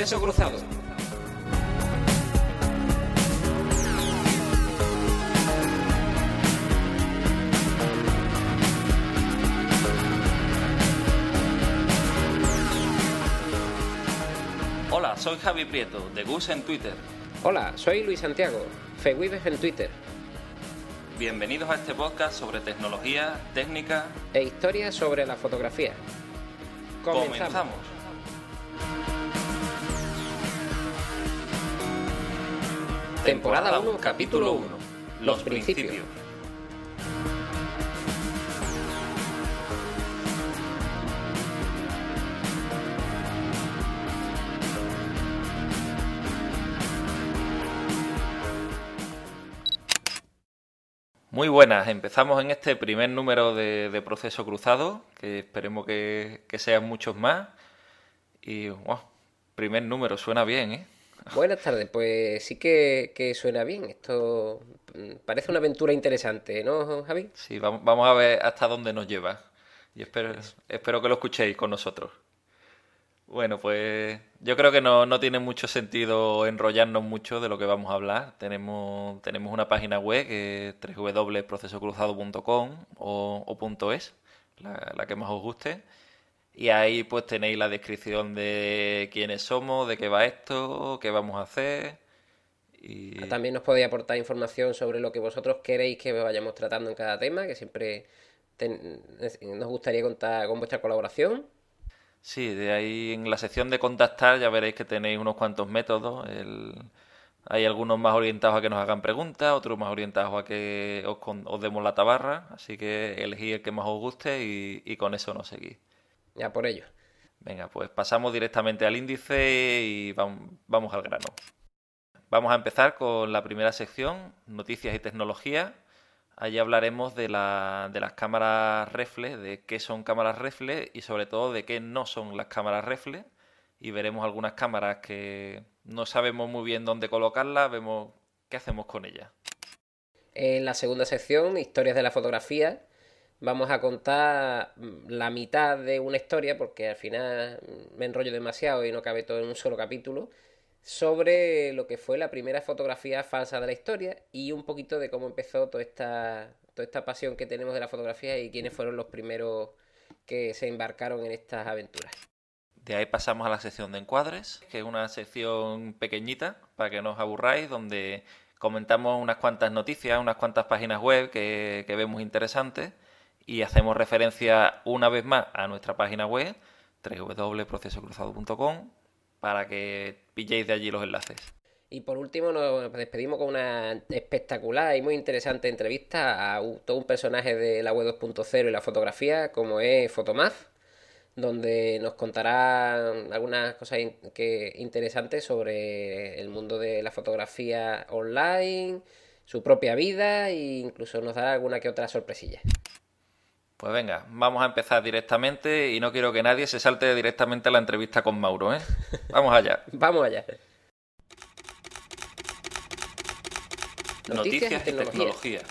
Proceso cruzado. Hola, soy Javi Prieto, de Gus en Twitter. Hola, soy Luis Santiago, Fewibes en Twitter. Bienvenidos a este podcast sobre tecnología, técnica e historia sobre la fotografía. Comenzamos. Temporada 1, capítulo 1. Los principios. Muy buenas, empezamos en este primer número de Proceso Cruzado, que esperemos que sean muchos más. Y, wow, primer número, suena bien, ¿eh? Buenas tardes, pues sí que suena bien. Esto parece una aventura interesante, ¿no, Javi? Sí, vamos a ver hasta dónde nos lleva. Y espero que lo escuchéis con nosotros. Bueno, pues yo creo que no tiene mucho sentido enrollarnos mucho de lo que vamos a hablar. Tenemos una página web que es www.procesocruzado.com o .es, la que más os guste. Y ahí pues tenéis la descripción de quiénes somos, de qué va esto, qué vamos a hacer. Y También nos podéis aportar información sobre lo que vosotros queréis que vayamos tratando en cada tema, que siempre nos gustaría contar con vuestra colaboración. sí, de ahí en la sección de contactar ya veréis que tenéis unos cuantos métodos. Hay algunos más orientados a que nos hagan preguntas, otros más orientados a que os demos la tabarra. Así que elegid el que más os guste y con eso nos seguís. Ya por ello. Venga, pues pasamos directamente al índice y vamos al grano. Vamos a empezar con la primera sección, noticias y tecnología. Allí hablaremos de las cámaras reflex, de qué son cámaras reflex y sobre todo de qué no son las cámaras reflex. Y veremos algunas cámaras que no sabemos muy bien dónde colocarlas, vemos qué hacemos con ellas. En la segunda sección, historias de la fotografía, vamos a contar la mitad de una historia, porque al final me enrollo demasiado y no cabe todo en un solo capítulo, sobre lo que fue la primera fotografía falsa de la historia y un poquito de cómo empezó toda esta pasión que tenemos de la fotografía y quiénes fueron los primeros que se embarcaron en estas aventuras. De ahí pasamos a la sección de encuadres, que es una sección pequeñita, para que no os aburráis, donde comentamos unas cuantas noticias, unas cuantas páginas web que vemos interesantes y hacemos referencia una vez más a nuestra página web, www.procesocruzado.com, para que pilléis de allí los enlaces. Y por último nos despedimos con una espectacular y muy interesante entrevista a todo un personaje de la web 2.0 y la fotografía, como es Photomath, donde nos contará algunas cosas interesantes sobre el mundo de la fotografía online, su propia vida e incluso nos dará alguna que otra sorpresilla. Pues venga, vamos a empezar directamente y no quiero que nadie se salte directamente a la entrevista con Mauro, ¿eh? Vamos allá. Vamos allá. Noticias y tecnología.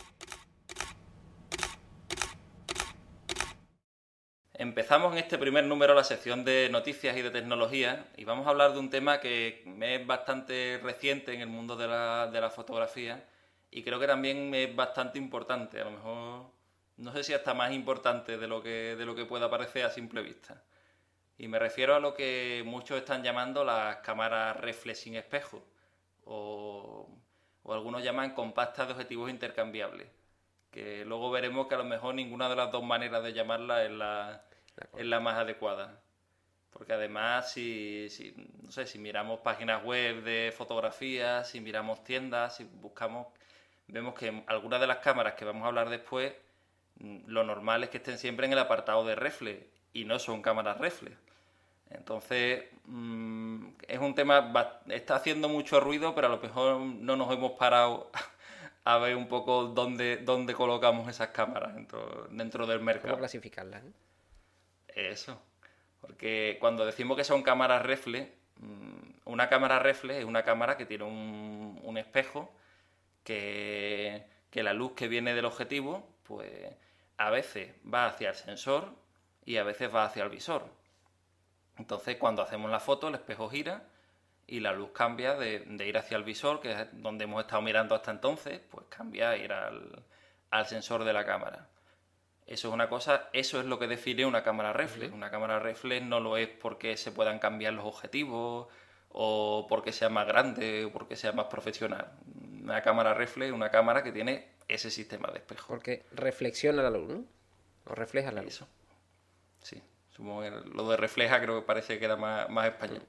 Empezamos en este primer número la sección de noticias y de tecnología y vamos a hablar de un tema que es bastante reciente en el mundo de la fotografía y creo que también es bastante importante, a lo mejor no sé si hasta más importante de lo que pueda parecer a simple vista. Y me refiero a lo que muchos están llamando las cámaras reflex sin espejo o algunos llaman compactas de objetivos intercambiables, que luego veremos que a lo mejor ninguna de las dos maneras de llamarla es la más adecuada. Porque además, si miramos páginas web de fotografía, si miramos tiendas, si buscamos, vemos que algunas de las cámaras que vamos a hablar después, lo normal es que estén siempre en el apartado de reflex y no son cámaras reflex. Entonces, es un tema, está haciendo mucho ruido, pero a lo mejor no nos hemos parado a ver un poco dónde colocamos esas cámaras dentro del mercado. ¿Cómo clasificarlas? Eso, porque cuando decimos que son cámaras reflex, una cámara reflex es una cámara que tiene un espejo que la luz que viene del objetivo, pues a veces va hacia el sensor y a veces va hacia el visor. Entonces, cuando hacemos la foto, el espejo gira y la luz cambia de ir hacia el visor, que es donde hemos estado mirando hasta entonces, pues cambia a ir al sensor de la cámara. Eso es una cosa, eso es lo que define una cámara reflex. Una cámara reflex no lo es porque se puedan cambiar los objetivos o porque sea más grande o porque sea más profesional. Una cámara reflex es una cámara que tiene ese sistema de espejo. Porque reflexiona la luz, ¿no? O refleja la luz. Eso. Sí. Supongo que lo de refleja creo que parece que era más español.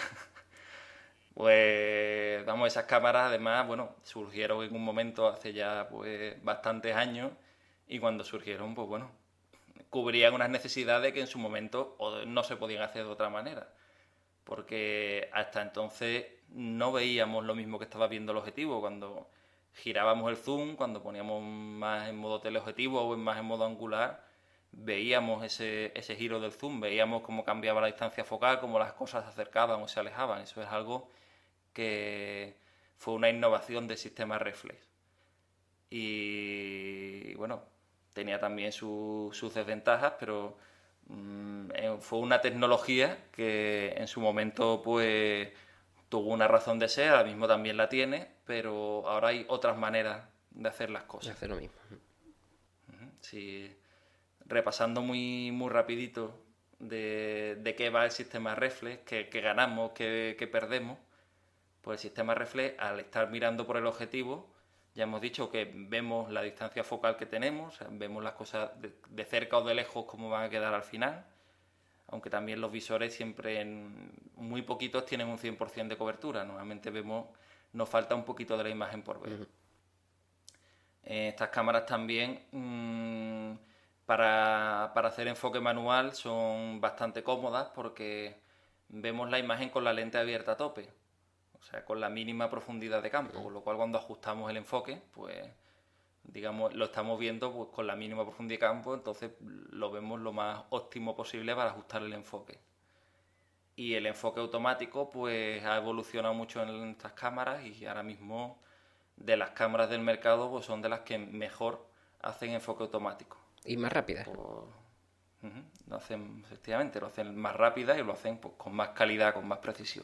Pues, vamos, esas cámaras además, bueno, surgieron en un momento hace ya pues bastantes años y cuando surgieron, pues bueno, cubrían unas necesidades que en su momento no se podían hacer de otra manera. Porque hasta entonces no veíamos lo mismo que estaba viendo el objetivo. Cuando girábamos el zoom, cuando poníamos más en modo teleobjetivo o más en modo angular, veíamos ese giro del zoom, veíamos cómo cambiaba la distancia focal, cómo las cosas se acercaban o se alejaban. Eso es algo que fue una innovación del sistema reflex. Y bueno, tenía también sus desventajas, pero fue una tecnología que en su momento pues tuvo una razón de ser, ahora mismo también la tiene, pero ahora hay otras maneras de hacer las cosas. De hacer lo mismo. Sí, repasando muy rapidito de qué va el sistema reflex, qué ganamos, qué perdemos, pues el sistema reflex, al estar mirando por el objetivo, ya hemos dicho que vemos la distancia focal que tenemos, o sea, vemos las cosas de cerca o de lejos cómo van a quedar al final, aunque también los visores siempre muy poquitos tienen un 100% de cobertura, normalmente nos falta un poquito de la imagen por ver. Estas cámaras también para hacer enfoque manual son bastante cómodas porque vemos la imagen con la lente abierta a tope, o sea, con la mínima profundidad de campo, con lo cual cuando ajustamos el enfoque, pues digamos, lo estamos viendo pues, con la mínima profundidad de campo, entonces lo vemos lo más óptimo posible para ajustar el enfoque. Y el enfoque automático pues ha evolucionado mucho en estas cámaras y ahora mismo de las cámaras del mercado pues son de las que mejor hacen enfoque automático. Y más rápidas. Lo hacen, efectivamente, lo hacen más rápidas y lo hacen pues, con más calidad, con más precisión.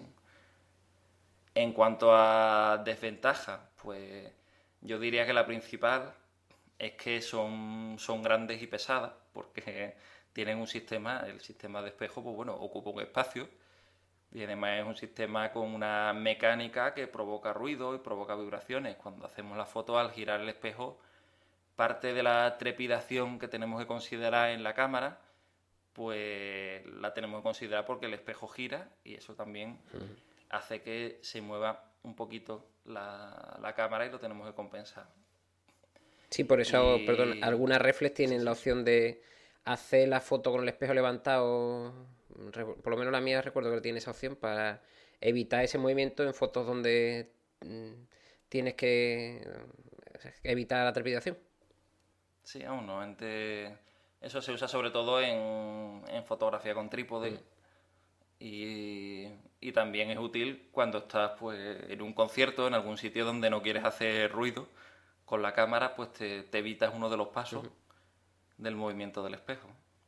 En cuanto a desventajas, pues yo diría que la principal es que son grandes y pesadas, porque tienen un sistema, el sistema de espejo, pues bueno, ocupa un espacio y además es un sistema con una mecánica que provoca ruido y provoca vibraciones. Cuando hacemos la foto, al girar el espejo, parte de la trepidación que tenemos que considerar en la cámara, pues la tenemos que considerar porque el espejo gira y eso también hace que se mueva un poquito la cámara y lo tenemos que compensar. Sí, por eso, perdón, algunas reflex tienen la opción de hacer la foto con el espejo levantado. Por lo menos la mía recuerdo que tiene esa opción para evitar ese movimiento en fotos donde tienes que evitar la trepidación. Sí, aún no. Eso se usa sobre todo en fotografía con trípode. Y también es útil cuando estás pues en un concierto, en algún sitio donde no quieres hacer ruido con la cámara, pues te evitas uno de los pasos del movimiento del espejo.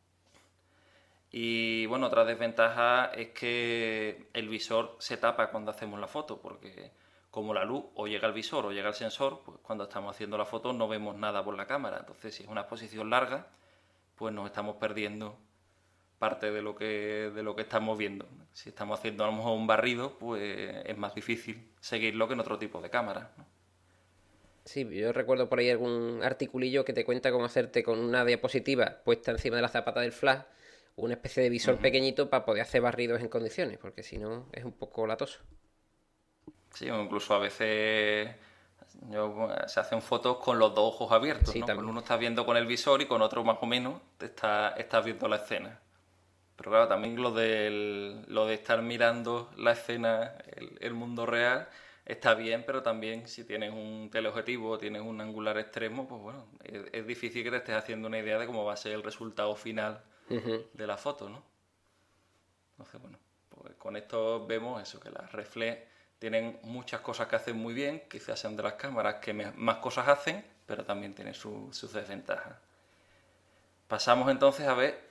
Y bueno, otra desventaja es que el visor se tapa cuando hacemos la foto, porque como la luz o llega al visor o llega al sensor, pues cuando estamos haciendo la foto no vemos nada por la cámara. Entonces, si es una exposición larga, pues nos estamos perdiendo parte de lo que estamos viendo. Si estamos haciendo a lo mejor un barrido, pues es más difícil seguirlo que en otro tipo de cámara, ¿no? Sí, yo recuerdo por ahí algún articulillo que te cuenta cómo hacerte con una diapositiva puesta encima de la zapata del flash una especie de visor pequeñito para poder hacer barridos en condiciones, porque si no es un poco latoso. Sí, o incluso a veces se hacen fotos con los dos ojos abiertos, sí, ¿no? también. Con uno estás viendo con el visor y con otro más o menos estás viendo la escena. Pero claro, también lo de estar mirando la escena, el mundo real, está bien, pero también si tienes un teleobjetivo o tienes un angular extremo, pues bueno, es difícil que te estés haciendo una idea de cómo va a ser el resultado final de la foto, ¿no? Entonces, bueno, pues con esto vemos eso, que las reflex tienen muchas cosas que hacen muy bien, quizás sean de las cámaras que más cosas hacen, pero también tienen sus desventajas. Pasamos entonces a ver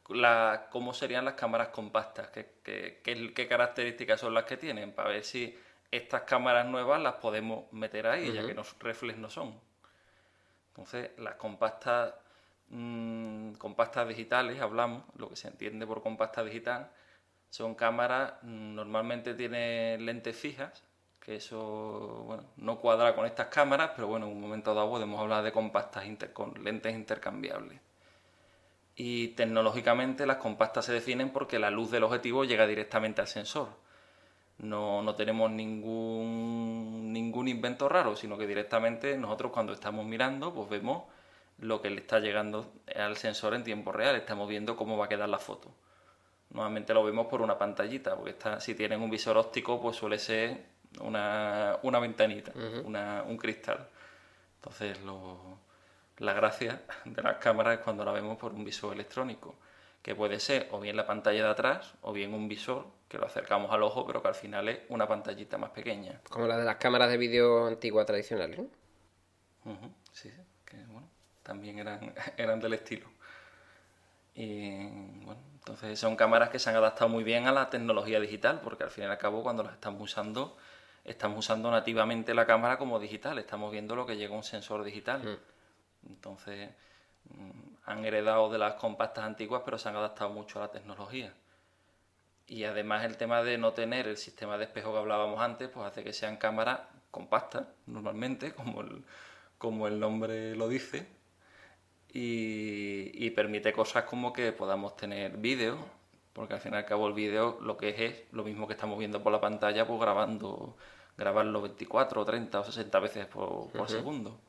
cómo serían las cámaras compactas, qué características son las que tienen, para ver si estas cámaras nuevas las podemos meter ahí, ya que los reflex no son. Entonces, las compactas digitales, hablamos, lo que se entiende por compacta digital, son cámaras, normalmente tienen lentes fijas, que eso, bueno, no cuadra con estas cámaras, pero bueno, en un momento dado podemos hablar de compactas con lentes intercambiables. Y tecnológicamente las compactas se definen porque la luz del objetivo llega directamente al sensor. No tenemos ningún invento raro, sino que directamente nosotros cuando estamos mirando, pues vemos lo que le está llegando al sensor en tiempo real, estamos viendo cómo va a quedar la foto. Normalmente lo vemos por una pantallita, porque si tienen un visor óptico, pues suele ser una ventanita, un cristal. Entonces, la gracia de las cámaras es cuando la vemos por un visor electrónico, que puede ser o bien la pantalla de atrás o bien un visor que lo acercamos al ojo, pero que al final es una pantallita más pequeña. Como la de las cámaras de vídeo antiguas tradicionales, ¿no? Sí, que bueno, también eran del estilo. Y bueno, entonces son cámaras que se han adaptado muy bien a la tecnología digital, porque al fin y al cabo cuando las estamos usando nativamente la cámara como digital, estamos viendo lo que llega a un sensor digital. Entonces han heredado de las compactas antiguas, pero se han adaptado mucho a la tecnología. Y además el tema de no tener el sistema de espejo que hablábamos antes, pues hace que sean cámaras compactas, normalmente, como el nombre lo dice, y permite cosas como que podamos tener vídeo, porque al fin y al cabo el vídeo lo que es lo mismo que estamos viendo por la pantalla, pues grabarlo 24, 30 o 60 veces por segundo.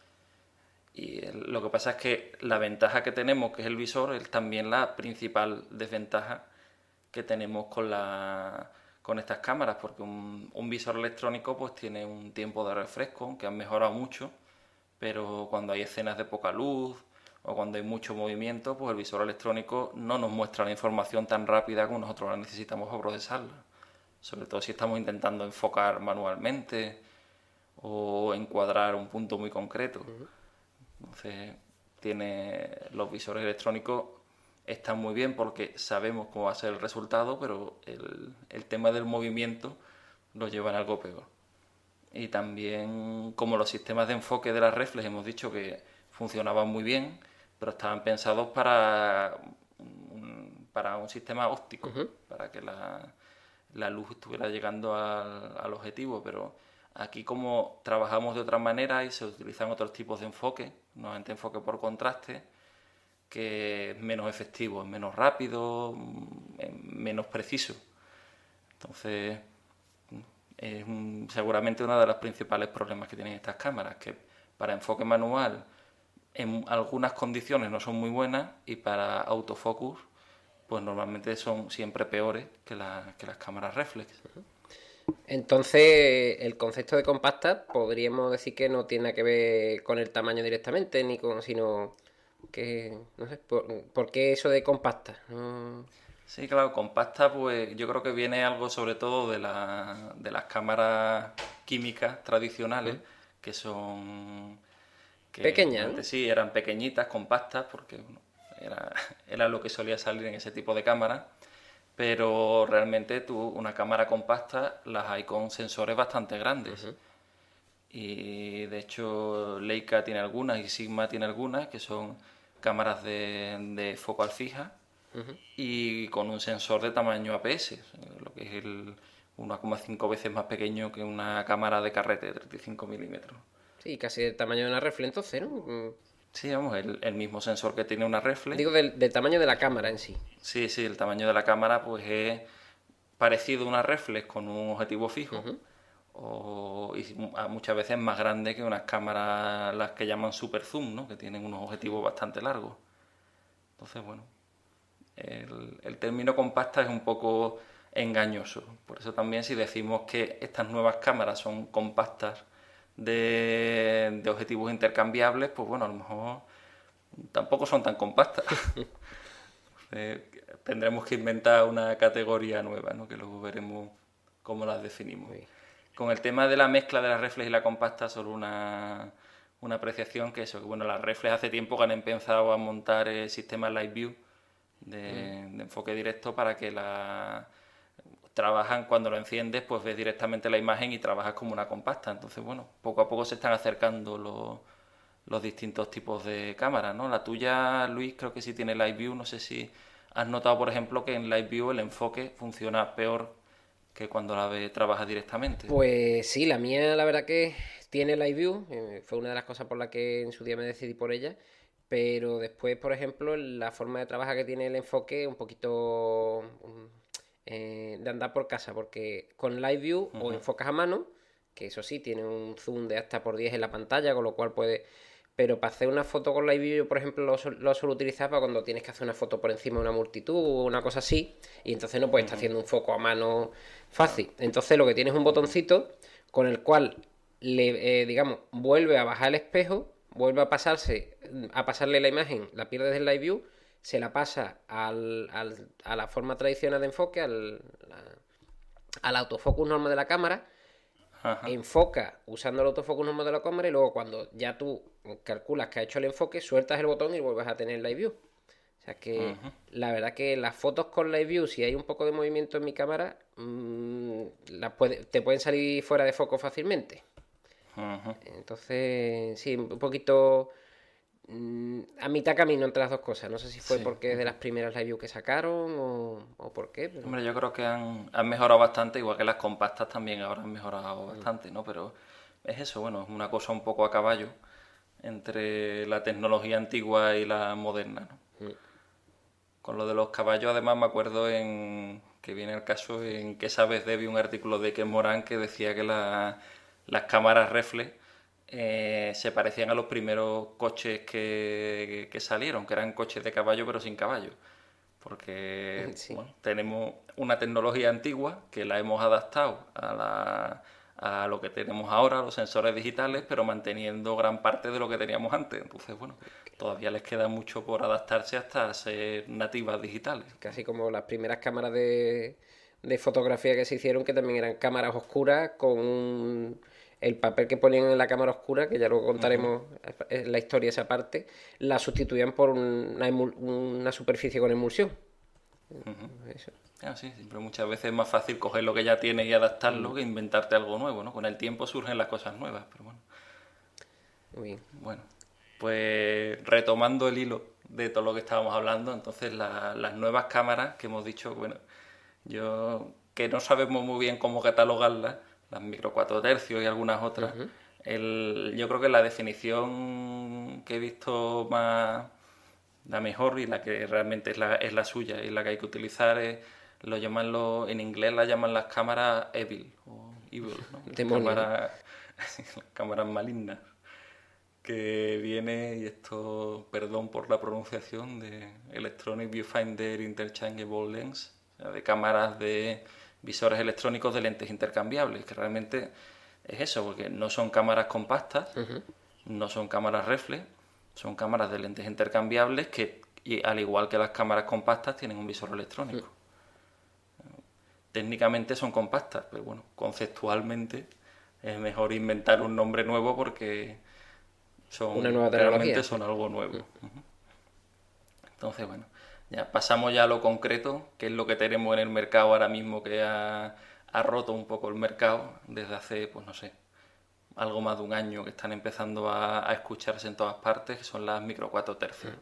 Y lo que pasa es que la ventaja que tenemos, que es el visor, es también la principal desventaja que tenemos con estas cámaras, porque un visor electrónico pues tiene un tiempo de refresco, que han mejorado mucho, pero cuando hay escenas de poca luz o cuando hay mucho movimiento, pues el visor electrónico no nos muestra la información tan rápida como nosotros la necesitamos para procesarla. Sobre todo si estamos intentando enfocar manualmente o encuadrar un punto muy concreto. Entonces, los visores electrónicos están muy bien porque sabemos cómo va a ser el resultado, pero el tema del movimiento lo llevan algo peor. Y también, como los sistemas de enfoque de las reflex hemos dicho que funcionaban muy bien, pero estaban pensados para un sistema óptico, para que la luz estuviera llegando al objetivo, pero aquí como trabajamos de otra manera y se utilizan otros tipos de enfoque, normalmente enfoque por contraste, que es menos efectivo, es menos rápido, es menos preciso. Entonces, es seguramente uno de los principales problemas que tienen estas cámaras, que para enfoque manual en algunas condiciones no son muy buenas y para autofocus pues normalmente son siempre peores que las cámaras reflex. Entonces, el concepto de compacta podríamos decir que no tiene que ver con el tamaño directamente, sino que, no sé, ¿por qué eso de compacta? No... Sí, claro, compacta pues yo creo que viene algo sobre todo de las cámaras químicas tradicionales, que son... que pequeñas, ¿no? Sí, eran pequeñitas, compactas, porque bueno, era lo que solía salir en ese tipo de cámaras, pero realmente una cámara compacta las hay con sensores bastante grandes. Y de hecho Leica tiene algunas y Sigma tiene algunas, que son cámaras de focal fija, y con un sensor de tamaño APS, lo que es 1,5 veces más pequeño que una cámara de carrete de 35 milímetros. Sí, casi el tamaño de una reflex entonces, ¿no? Sí, vamos, el mismo sensor que tiene una reflex. Digo del tamaño de la cámara en sí. Sí, el tamaño de la cámara pues es parecido a una reflex con un objetivo fijo, y muchas veces más grande que unas cámaras, las que llaman super zoom, ¿no? Que tienen unos objetivos bastante largos. Entonces, bueno, el término compacta es un poco engañoso. Por eso también si decimos que estas nuevas cámaras son compactas de objetivos intercambiables, pues bueno, a lo mejor tampoco son tan compactas. Tendremos que inventar una categoría nueva, ¿no? Que luego veremos cómo las definimos. Sí. Con el tema de la mezcla de la reflex y la compacta, solo una apreciación, que bueno, las reflex hace tiempo que han empezado a montar el sistema Live View de enfoque directo para que trabajan cuando lo enciendes, pues ves directamente la imagen y trabajas como una compacta. Entonces, bueno, poco a poco se están acercando los distintos tipos de cámaras, ¿no? La tuya, Luis, creo que sí tiene Live View. No sé si has notado, por ejemplo, que en Live View el enfoque funciona peor que cuando trabajas directamente. Pues sí, la mía la verdad que tiene Live View, fue una de las cosas por las que en su día me decidí por ella, pero después, por ejemplo, la forma de trabajar que tiene el enfoque es un poquito de andar por casa, porque con Live View o enfocas a mano, que eso sí, tiene un zoom de hasta por 10 en la pantalla, con lo cual puede... Pero para hacer una foto con Live View, yo, por ejemplo, lo suelo utilizar para cuando tienes que hacer una foto por encima de una multitud o una cosa así, y entonces no puedes estar haciendo un foco a mano fácil. Entonces lo que tienes es un botoncito con el cual digamos, vuelve a bajar el espejo, vuelve a pasarle la imagen, la pierdes del Live View, se la pasa a la forma tradicional de enfoque, al autofocus normal de la cámara. Ajá. Enfoca usando el autofocus normal de la cámara y luego cuando ya tú calculas que ha hecho el enfoque, sueltas el botón y vuelves a tener Live View. O sea que la verdad que las fotos con Live View, si hay un poco de movimiento en mi cámara, te pueden salir fuera de foco fácilmente. Entonces, sí, un poquito a mitad camino entre las dos cosas. No sé si fue porque es de las primeras Live View que sacaron o por qué. Pero... Hombre, yo creo que han mejorado bastante, igual que las compactas también ahora han mejorado bastante, ¿no? Pero es eso, bueno, es una cosa un poco a caballo entre la tecnología antigua y la moderna, ¿no? Con lo de los caballos, además, me acuerdo que viene el caso en que esa vez vi un artículo de Ken Moran que decía que las cámaras reflex se parecían a los primeros coches que salieron, que eran coches de caballo pero sin caballo. Porque sí. Bueno, tenemos una tecnología antigua que la hemos adaptado a lo que tenemos ahora, los sensores digitales, pero manteniendo gran parte de lo que teníamos antes. Entonces, bueno, todavía les queda mucho por adaptarse hasta ser nativas digitales. Casi como las primeras cámaras de fotografía que se hicieron, que también eran cámaras oscuras con el papel que ponían en la cámara oscura, que ya luego contaremos la historia esa parte, la sustituían por una superficie con emulsión. Eso. Sí, siempre muchas veces es más fácil coger lo que ya tienes y adaptarlo que inventarte algo nuevo, ¿no? Con el tiempo surgen las cosas nuevas, pero bueno. Muy bien. Bueno, pues retomando el hilo de todo lo que estábamos hablando, entonces las nuevas cámaras que hemos dicho, bueno, que no sabemos muy bien cómo catalogarlas, las micro 4 tercios y algunas otras, yo creo que la definición que he visto más la mejor y la que realmente es la suya y la que hay que utilizar en inglés la llaman las cámaras evil, ¿no? Cámaras malignas, que viene, y esto, perdón por la pronunciación, de Electronic Viewfinder Interchangeable Lens, o sea, de cámaras de visores electrónicos de lentes intercambiables, que realmente es eso, porque no son cámaras compactas, no son cámaras reflex, son cámaras de lentes intercambiables que, al igual que las cámaras compactas, tienen un visor electrónico. Técnicamente son compactas, pero bueno, conceptualmente es mejor inventar un nombre nuevo porque realmente son algo nuevo. Entonces, bueno, ya pasamos ya a lo concreto, que es lo que tenemos en el mercado ahora mismo, que ha roto un poco el mercado desde hace, pues no sé, algo más de un año, que están empezando a escucharse en todas partes, que son las micro 4 tercios.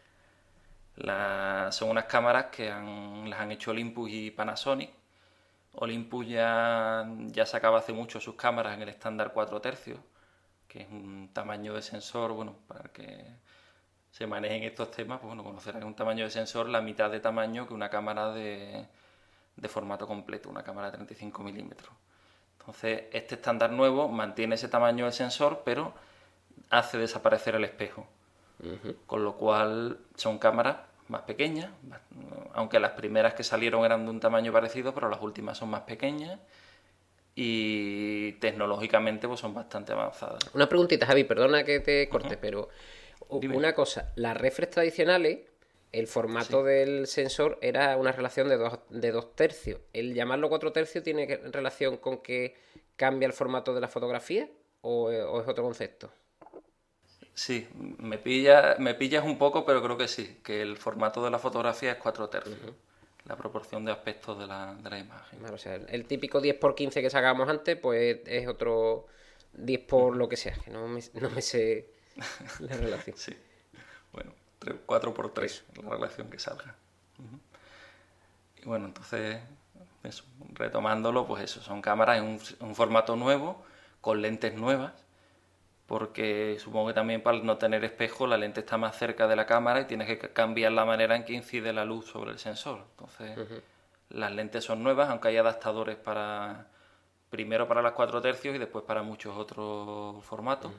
Son unas cámaras que las han hecho Olympus y Panasonic. Olympus ya sacaba hace mucho sus cámaras en el estándar 4 tercios, que es un tamaño de sensor, bueno, para que se manejen estos temas, pues bueno, conocerán un tamaño de sensor la mitad de tamaño que una cámara de formato completo, una cámara de 35 milímetros. Entonces, este estándar nuevo mantiene ese tamaño de sensor, pero hace desaparecer el espejo. Con lo cual son cámaras más pequeñas, aunque las primeras que salieron eran de un tamaño parecido, pero las últimas son más pequeñas y tecnológicamente pues son bastante avanzadas. Una preguntita, Javi, perdona que te corte, pero dime. Una cosa, las reflex tradicionales, el formato del sensor era una relación de 2 tercios. ¿El llamarlo 4 tercios tiene relación con que cambia el formato de la fotografía o es otro concepto? Sí, me pillas un poco, pero creo que sí, que el formato de la fotografía es 4 tercios, la proporción de aspectos de la imagen. Vale, o sea, el típico 10 por 15 que sacábamos antes, pues es otro 10 por lo que sea, que no me sé la relación. Sí, bueno, 4 por 3, la relación que salga. Y bueno, entonces, eso, retomándolo, pues eso, son cámaras en un formato nuevo, con lentes nuevas, porque supongo que también para no tener espejo la lente está más cerca de la cámara y tienes que cambiar la manera en que incide la luz sobre el sensor. Entonces, las lentes son nuevas, aunque hay adaptadores para primero para las 4 tercios y después para muchos otros formatos.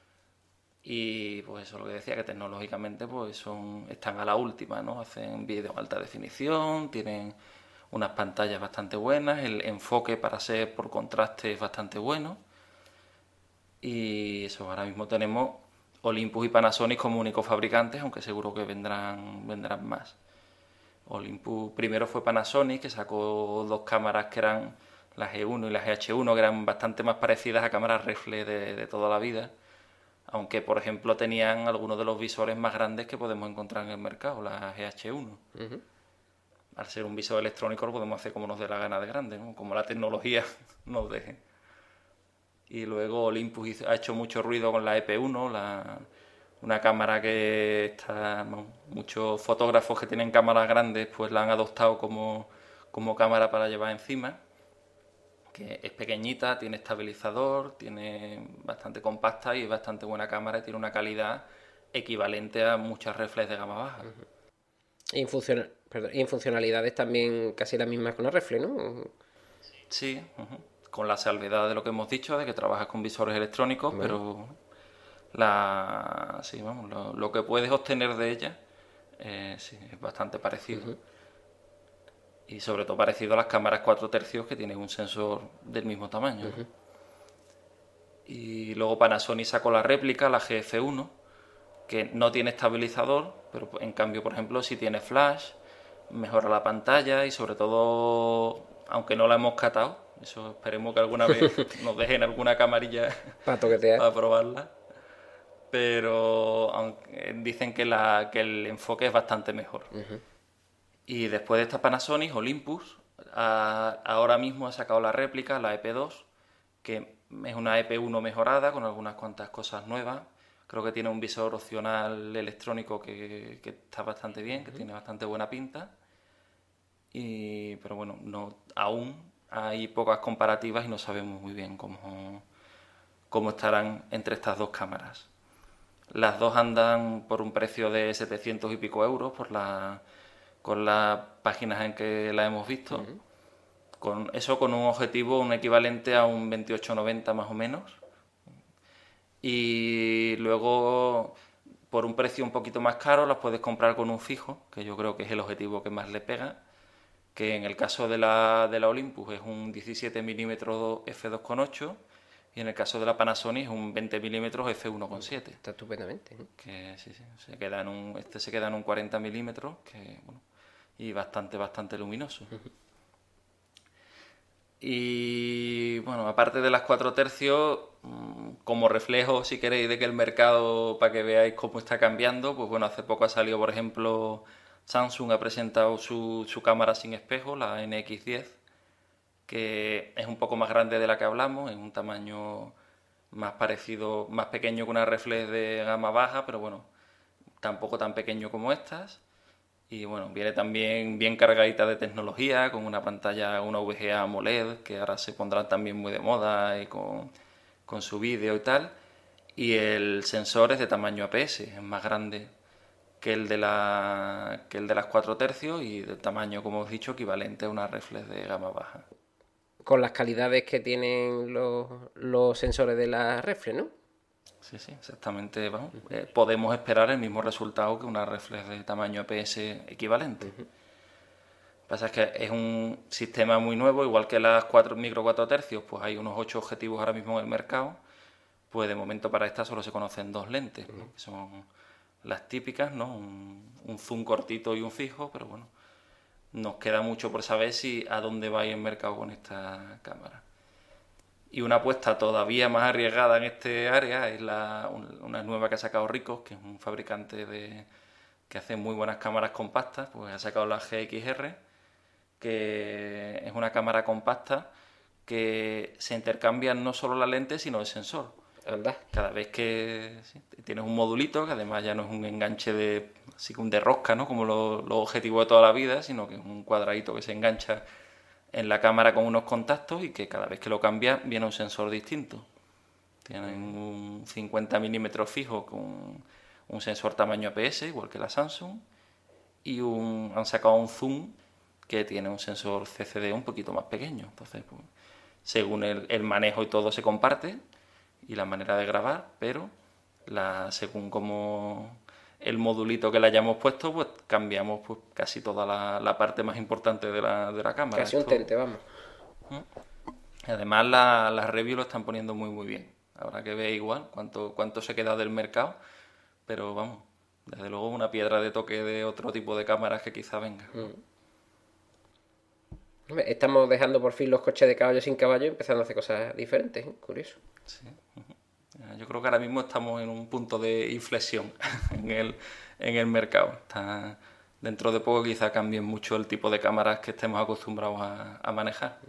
Y pues eso, lo que decía, que tecnológicamente pues están a la última, ¿no? Hacen vídeo en alta definición, tienen unas pantallas bastante buenas, el enfoque para ser por contraste es bastante bueno. Y eso, ahora mismo tenemos Olympus y Panasonic como únicos fabricantes, aunque seguro que vendrán más. Olympus primero fue Panasonic, que sacó dos cámaras que eran la G1 y la GH1, que eran bastante más parecidas a cámaras reflex de toda la vida, aunque por ejemplo tenían algunos de los visores más grandes que podemos encontrar en el mercado, la GH1. Al ser un visor electrónico lo podemos hacer como nos dé la gana de grande, ¿no? Como la tecnología nos deje. Y luego Olympus ha hecho mucho ruido con la EP1, una cámara que está, muchos fotógrafos que tienen cámaras grandes pues la han adoptado como cámara para llevar encima, que es pequeñita, tiene estabilizador, tiene bastante compacta y es bastante buena cámara y tiene una calidad equivalente a muchas reflex de gama baja. Y en funcionalidades también casi las mismas que una reflex, ¿no? Sí, con la salvedad de lo que hemos dicho, de que trabajas con visores electrónicos, pero sí, vamos, lo que puedes obtener de ella sí, es bastante parecido. Y sobre todo parecido a las cámaras 4 tercios que tienen un sensor del mismo tamaño. ¿No? Y luego Panasonic sacó la réplica, la GF1, que no tiene estabilizador, pero en cambio, por ejemplo, si tiene flash, mejora la pantalla y sobre todo, aunque no la hemos catado, eso esperemos que alguna vez nos dejen alguna camarilla para toquetear, para probarla, pero dicen que el enfoque es bastante mejor. Y después de esta Panasonic, Olympus ahora mismo ha sacado la réplica, la EP2, que es una EP1 mejorada con algunas cuantas cosas nuevas. Creo que tiene un visor opcional electrónico que está bastante bien, que tiene bastante buena pinta. Pero bueno, aún hay pocas comparativas y no sabemos muy bien cómo estarán entre estas dos cámaras. Las dos andan por un precio de 700 y pico euros con las páginas en que las hemos visto. Con un objetivo, un equivalente a un 28-90 más o menos. Y luego, por un precio un poquito más caro, las puedes comprar con un fijo, que yo creo que es el objetivo que más le pega, que en el caso de la Olympus es un 17 mm f2.8 y en el caso de la Panasonic es un 20 mm f1.7. Está estupendamente. Que sí, se queda en un 40 mm, que bueno, y bastante luminoso. Y bueno, aparte de las 4 tercios, como reflejo, si queréis, de que el mercado, para que veáis cómo está cambiando, pues bueno, hace poco ha salido, por ejemplo, Samsung ha presentado su cámara sin espejo, la NX10, que es un poco más grande de la que hablamos, es un tamaño más parecido, más pequeño que una reflex de gama baja, pero bueno, tampoco tan pequeño como estas. Y bueno, viene también bien cargadita de tecnología, con una pantalla, una VGA AMOLED, que ahora se pondrá también muy de moda y con su vídeo y tal. Y el sensor es de tamaño APS, es más grande que el de las 4 tercios y de tamaño, como os he dicho, equivalente a una reflex de gama baja. Con las calidades que tienen los sensores de la reflex, ¿no? Sí, exactamente. Vamos, podemos esperar el mismo resultado que una reflex de tamaño APS equivalente. Lo que pasa es que es un sistema muy nuevo, igual que las micro 4 tercios, pues hay unos 8 objetivos ahora mismo en el mercado. Pues de momento para esta solo se conocen 2 lentes, ¿no? Que son las típicas, ¿no? Un zoom cortito y un fijo, pero bueno, nos queda mucho por saber a dónde va a ir el mercado con esta cámara. Y una apuesta todavía más arriesgada en este área es una nueva que ha sacado Ricoh, que es un fabricante que hace muy buenas cámaras compactas. Pues ha sacado la GXR, que es una cámara compacta que se intercambian no solo la lente, sino el sensor. Anda. Cada vez que tienes un modulito, que además ya no es un enganche así como de rosca, ¿no? Como los objetivos de toda la vida, sino que es un cuadradito que se engancha en la cámara con unos contactos y que cada vez que lo cambias viene un sensor distinto. Tienen un 50 milímetros fijo con un sensor tamaño APS, igual que la Samsung, y han sacado un zoom que tiene un sensor CCD un poquito más pequeño. Entonces, pues, según el manejo y todo se comparte, y la manera de grabar, pero según como el modulito que le hayamos puesto, pues cambiamos pues casi toda la parte más importante de la cámara. Casi un tente, vamos. Además, las reviews lo están poniendo muy muy bien. Habrá que ver igual cuánto se queda del mercado, pero vamos, desde luego una piedra de toque de otro tipo de cámaras que quizá venga. Estamos dejando por fin los coches de caballo sin caballo y empezando a hacer cosas diferentes, ¿eh? Curioso. Sí. Yo creo que ahora mismo estamos en un punto de inflexión en el mercado. Dentro de poco quizá cambien mucho el tipo de cámaras que estemos acostumbrados a manejar.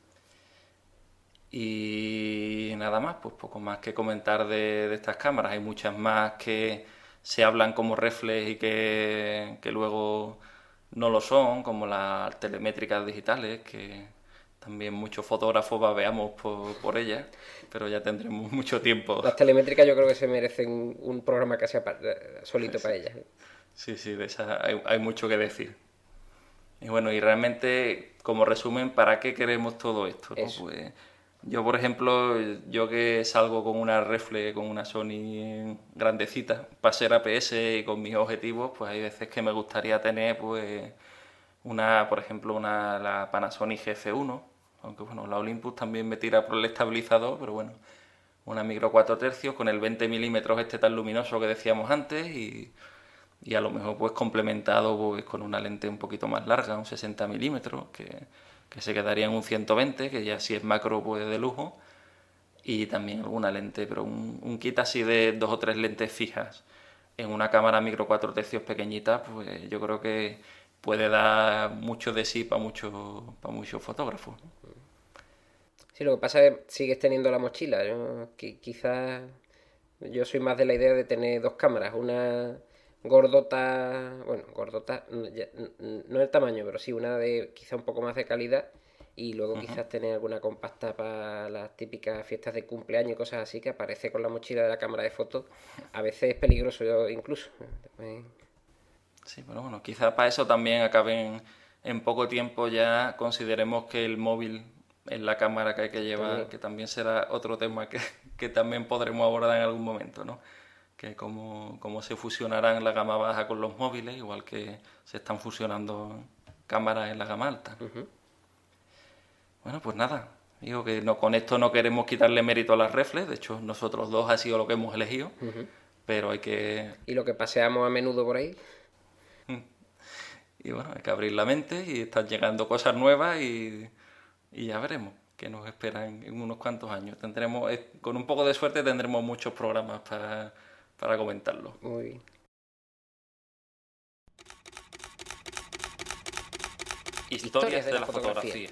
Y nada más, pues poco más que comentar de estas cámaras. Hay muchas más que se hablan como reflex y que luego no lo son, como las telemétricas digitales, que también muchos fotógrafos babeamos por ellas, pero ya tendremos mucho tiempo. Las telemétricas yo creo que se merecen un programa casi solito para ellas. Sí, de esas hay mucho que decir. Y bueno, y realmente, como resumen, ¿para qué queremos todo esto? ¿No? Pues yo, por ejemplo, yo que salgo con una reflex, con una Sony grandecita, para ser APS y con mis objetivos, pues hay veces que me gustaría tener, pues, por ejemplo, la Panasonic GF1, aunque bueno, la Olympus también me tira por el estabilizador, pero bueno, una micro 4 tercios con el 20 milímetros tan luminoso que decíamos antes y a lo mejor pues complementado pues, con una lente un poquito más larga, un 60 milímetros, que se quedaría en un 120, que ya si es macro pues de lujo, y también alguna lente, pero un kit así de 2 o 3 lentes fijas en una cámara micro 4 tercios pequeñita, pues yo creo que puede dar mucho de sí para muchos fotógrafos. Sí, lo que pasa es que sigues teniendo la mochila. Quizás yo soy más de la idea de tener dos cámaras, una gordota, bueno, gordota, no el tamaño, pero sí una de quizá un poco más de calidad y luego quizás tener alguna compacta para las típicas fiestas de cumpleaños y cosas así que aparece con la mochila de la cámara de fotos. A veces es peligroso incluso. Sí, pero bueno, quizás para eso también acaben en poco tiempo ya consideremos que el móvil es la cámara que hay que llevar, también. Que también será otro tema que también podremos abordar en algún momento, ¿no? Que cómo se fusionarán la gama baja con los móviles, igual que se están fusionando cámaras en la gama alta. Bueno, pues nada, digo que con esto no queremos quitarle mérito a las reflex, de hecho nosotros dos ha sido lo que hemos elegido, pero hay que... Y lo que paseamos a menudo por ahí. Y bueno, hay que abrir la mente y están llegando cosas nuevas y ya veremos qué nos esperan en unos cuantos años. Con un poco de suerte tendremos muchos programas para comentarlo. Muy bien. Historias de la fotografía.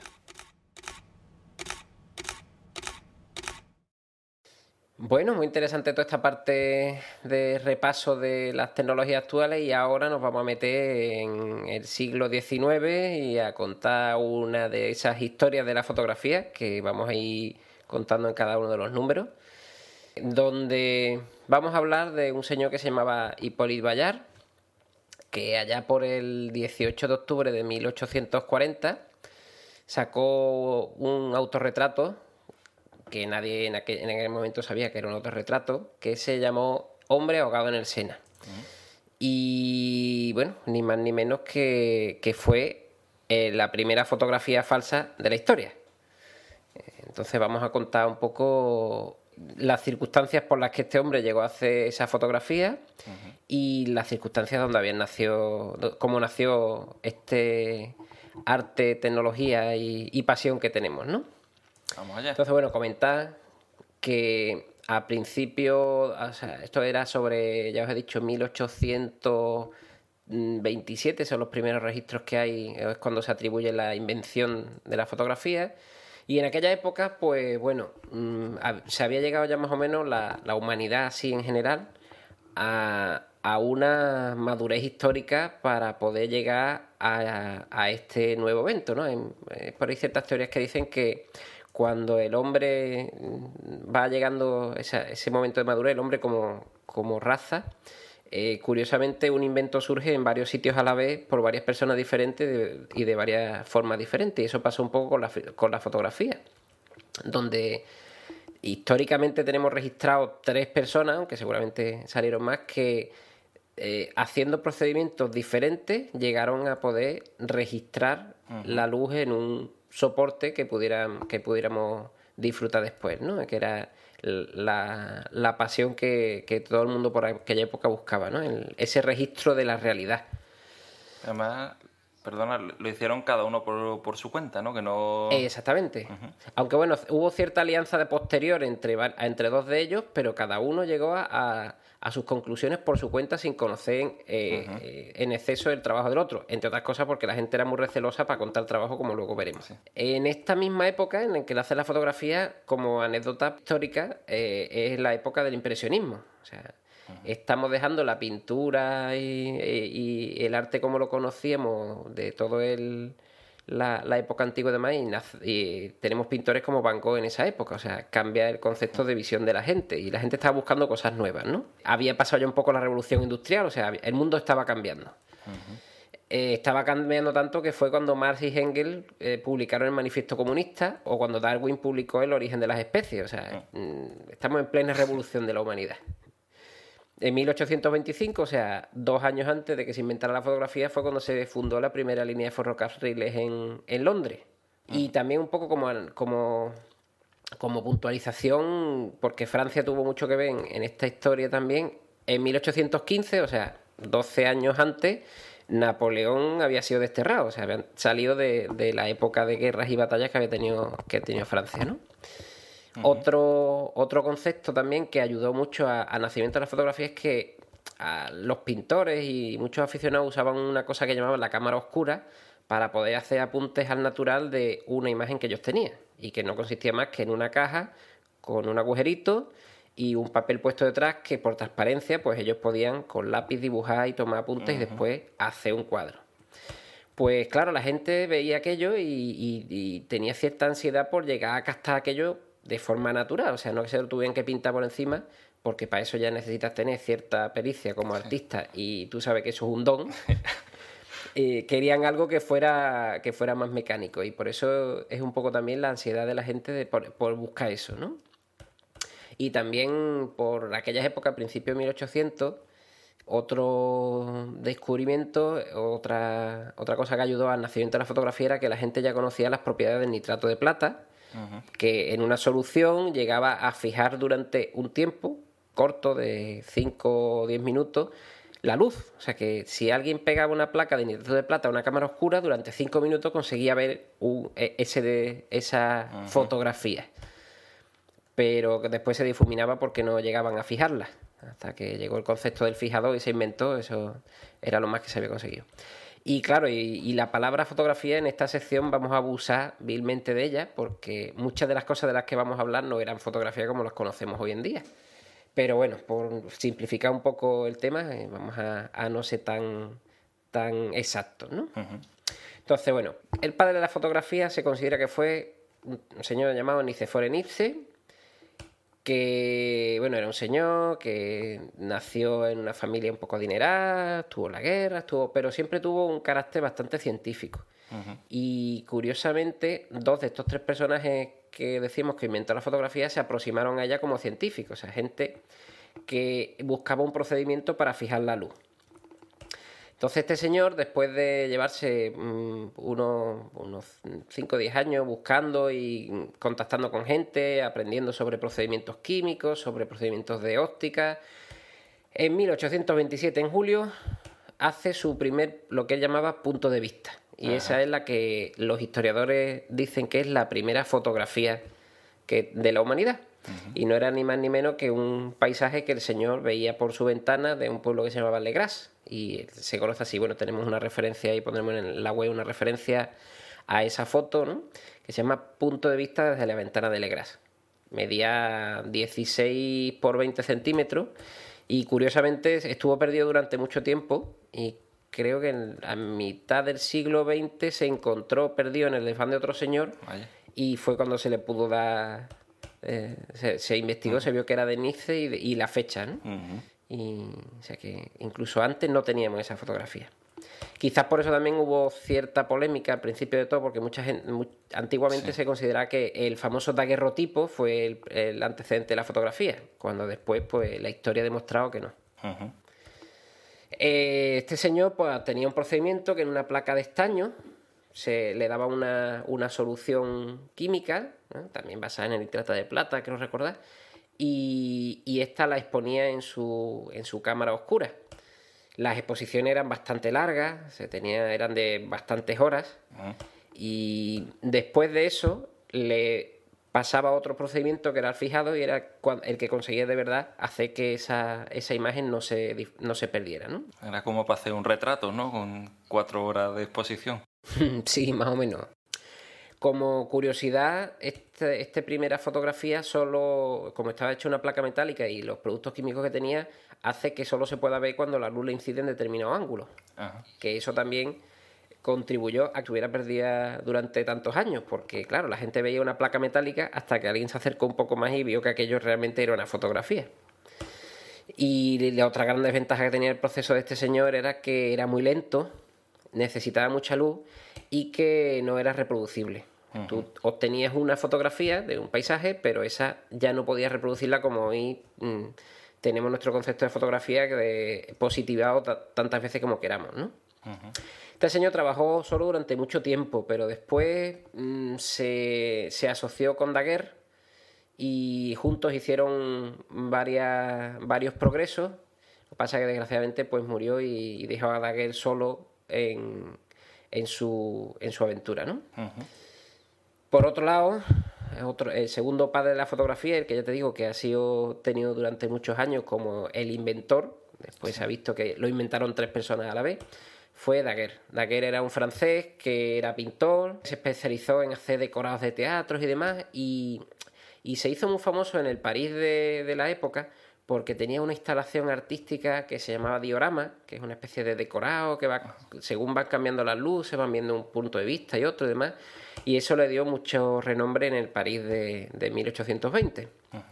Bueno, muy interesante toda esta parte de repaso de las tecnologías actuales y ahora nos vamos a meter en el siglo XIX y a contar una de esas historias de la fotografía que vamos a ir contando en cada uno de los números, donde vamos a hablar de un señor que se llamaba Hippolyte Bayard, que allá por el 18 de octubre de 1840 sacó un autorretrato que nadie en aquel momento sabía que era un autorretrato, que se llamó Hombre ahogado en el Sena. Y bueno, ni más ni menos que fue la primera fotografía falsa de la historia. Entonces vamos a contar un poco las circunstancias por las que este hombre llegó a hacer esa fotografía y las circunstancias donde habían nacido, cómo nació este arte, tecnología y pasión que tenemos, ¿no? Vamos allá. Entonces, bueno, comentar que a principio, o sea, esto era sobre, ya os he dicho, 1827, son los primeros registros que hay, es cuando se atribuye la invención de la fotografía. Y en aquella época, pues bueno, se había llegado ya más o menos la humanidad así en general a una madurez histórica para poder llegar a este nuevo evento, ¿no? Por ahí ciertas teorías que dicen que cuando el hombre va llegando ese momento de madurez, el hombre como raza, curiosamente un invento surge en varios sitios a la vez por varias personas diferentes y de varias formas diferentes. Y eso pasa un poco con la fotografía, donde históricamente tenemos registrado 3 personas, aunque seguramente salieron más, que haciendo procedimientos diferentes llegaron a poder registrar la luz en un soporte que pudiéramos disfrutar después, ¿no? Que era la pasión que todo el mundo por aquella época buscaba, ¿no? Ese registro de la realidad. Además, perdona, lo hicieron cada uno por su cuenta, ¿no? Que no... Exactamente. Aunque bueno, hubo cierta alianza de posterior entre 2 de ellos, pero cada uno llegó a sus conclusiones por su cuenta sin conocer en exceso el trabajo del otro. Entre otras cosas porque la gente era muy recelosa para contar trabajo, como luego veremos. Sí. En esta misma época en la que le hace la fotografía, como anécdota histórica, es la época del impresionismo. O sea, estamos dejando la pintura y el arte como lo conocíamos de todo la época antigua y demás, y tenemos pintores como Van Gogh en esa época. O sea, cambia el concepto de visión de la gente y la gente estaba buscando cosas nuevas, ¿no? Había pasado ya un poco la revolución industrial, o sea, el mundo estaba cambiando. Estaba cambiando tanto que fue cuando Marx y Engels publicaron el Manifiesto Comunista, o cuando Darwin publicó El origen de las especies. O sea, estamos en plena revolución de la humanidad. En 1825, o sea, 2 años antes de que se inventara la fotografía, fue cuando se fundó la primera línea de ferrocarriles en Londres. Y también un poco como puntualización, porque Francia tuvo mucho que ver en esta historia también. En 1815, o sea, 12 años antes, Napoleón había sido desterrado, o sea, habían salido de la época de guerras y batallas que había tenido Francia, ¿no? Otro concepto también que ayudó mucho al nacimiento de la fotografía es que los pintores y muchos aficionados usaban una cosa que llamaban la cámara oscura para poder hacer apuntes al natural de una imagen que ellos tenían, y que no consistía más que en una caja con un agujerito y un papel puesto detrás que por transparencia pues ellos podían con lápiz dibujar y tomar apuntes y después hacer un cuadro. Pues claro, la gente veía aquello y tenía cierta ansiedad por llegar a captar aquello de forma natural, o sea, no que se lo tuvieran que pintar por encima, porque para eso ya necesitas tener cierta pericia como artista, y tú sabes que eso es un don. Querían algo que fuera más mecánico, y por eso es un poco también la ansiedad de la gente por buscar eso, ¿no? Y también por aquellas épocas, a principios de 1800, otro descubrimiento, otra cosa que ayudó al nacimiento de la fotografía era que la gente ya conocía las propiedades del nitrato de plata, que en una solución llegaba a fijar durante un tiempo corto de 5 o 10 minutos la luz. O sea que si alguien pegaba una placa de nitrato de plata a una cámara oscura, durante 5 minutos conseguía ver esa fotografía. Pero que después se difuminaba porque no llegaban a fijarla. Hasta que llegó el concepto del fijador y se inventó, eso era lo más que se había conseguido. Y claro, y la palabra fotografía en esta sección vamos a abusar vilmente de ella, porque muchas de las cosas de las que vamos a hablar no eran fotografía como las conocemos hoy en día. Pero bueno, por simplificar un poco el tema, vamos a no ser tan exactos, ¿no? Entonces, bueno, el padre de la fotografía se considera que fue un señor llamado Nicéphore Niepce, que, bueno, era un señor que nació en una familia un poco adinerada, estuvo en la guerra, pero siempre tuvo un carácter bastante científico. Y curiosamente, 2 de estos 3 personajes que decimos que inventó la fotografía se aproximaron a ella como científicos, o sea, gente que buscaba un procedimiento para fijar la luz. Entonces este señor, después de llevarse unos 5 o 10 años buscando y contactando con gente, aprendiendo sobre procedimientos químicos, sobre procedimientos de óptica, en 1827, en julio, hace su primer, lo que él llamaba, punto de vista. Y esa es la que los historiadores dicen que es la primera fotografía de la humanidad. Y no era ni más ni menos que un paisaje que el señor veía por su ventana de un pueblo que se llamaba Legras. Y se conoce así. Bueno, tenemos una referencia y pondremos en la web una referencia a esa foto, ¿no? Que se llama Punto de vista desde la ventana de Legras. Medía 16 por 20 centímetros y curiosamente estuvo perdido durante mucho tiempo y creo que a mitad del siglo XX se encontró perdido en el desván de otro señor. Vaya. Y fue cuando se le pudo dar... se investigó, se vio que era de Nice y la fecha, ¿no? Y, o sea que incluso antes no teníamos esa fotografía. Quizás por eso también hubo cierta polémica al principio de todo, porque mucha gente antiguamente se considera que el famoso daguerrotipo fue el antecedente de la fotografía, cuando después pues la historia ha demostrado que no. Este señor pues tenía un procedimiento que en una placa de estaño se le daba una solución química, ¿no? También basada en el nitrato de plata, creo recordar, y esta la exponía en su cámara oscura. Las exposiciones eran bastante largas, eran de bastantes horas, y después de eso le pasaba otro procedimiento que era el fijado y era el que conseguía de verdad hacer que esa imagen no se perdiera, ¿no? Era como para hacer un retrato, ¿no? Con 4 horas de exposición. Sí, más o menos. Como curiosidad, esta primera fotografía solo, como estaba hecha una placa metálica y los productos químicos que tenía, hace que solo se pueda ver cuando la luz le incide en determinado ángulo. Que eso también contribuyó a que estuviera perdida durante tantos años, porque claro, la gente veía una placa metálica hasta que alguien se acercó un poco más y vio que aquello realmente era una fotografía. Y la otra gran desventaja que tenía el proceso de este señor era que era muy lento, necesitaba mucha luz y que no era reproducible. Tú obtenías una fotografía de un paisaje, pero esa ya no podías reproducirla como hoy tenemos nuestro concepto de fotografía positivado tantas veces como queramos, ¿no? Este señor trabajó solo durante mucho tiempo, pero después se asoció con Daguerre y juntos hicieron varios progresos. Lo que pasa es que desgraciadamente pues murió y dejó a Daguerre solo en su aventura, ¿no? Por otro lado, el segundo padre de la fotografía, el que ya te digo que ha sido tenido durante muchos años como el inventor, después se ha visto que lo inventaron 3 personas a la vez, fue Daguerre. Daguerre era un francés que era pintor, se especializó en hacer decorados de teatros y demás, y se hizo muy famoso en el París de la época porque tenía una instalación artística que se llamaba diorama, que es una especie de decorado que según van cambiando las luces, van viendo un punto de vista y otro y demás, y eso le dio mucho renombre en el París de 1820.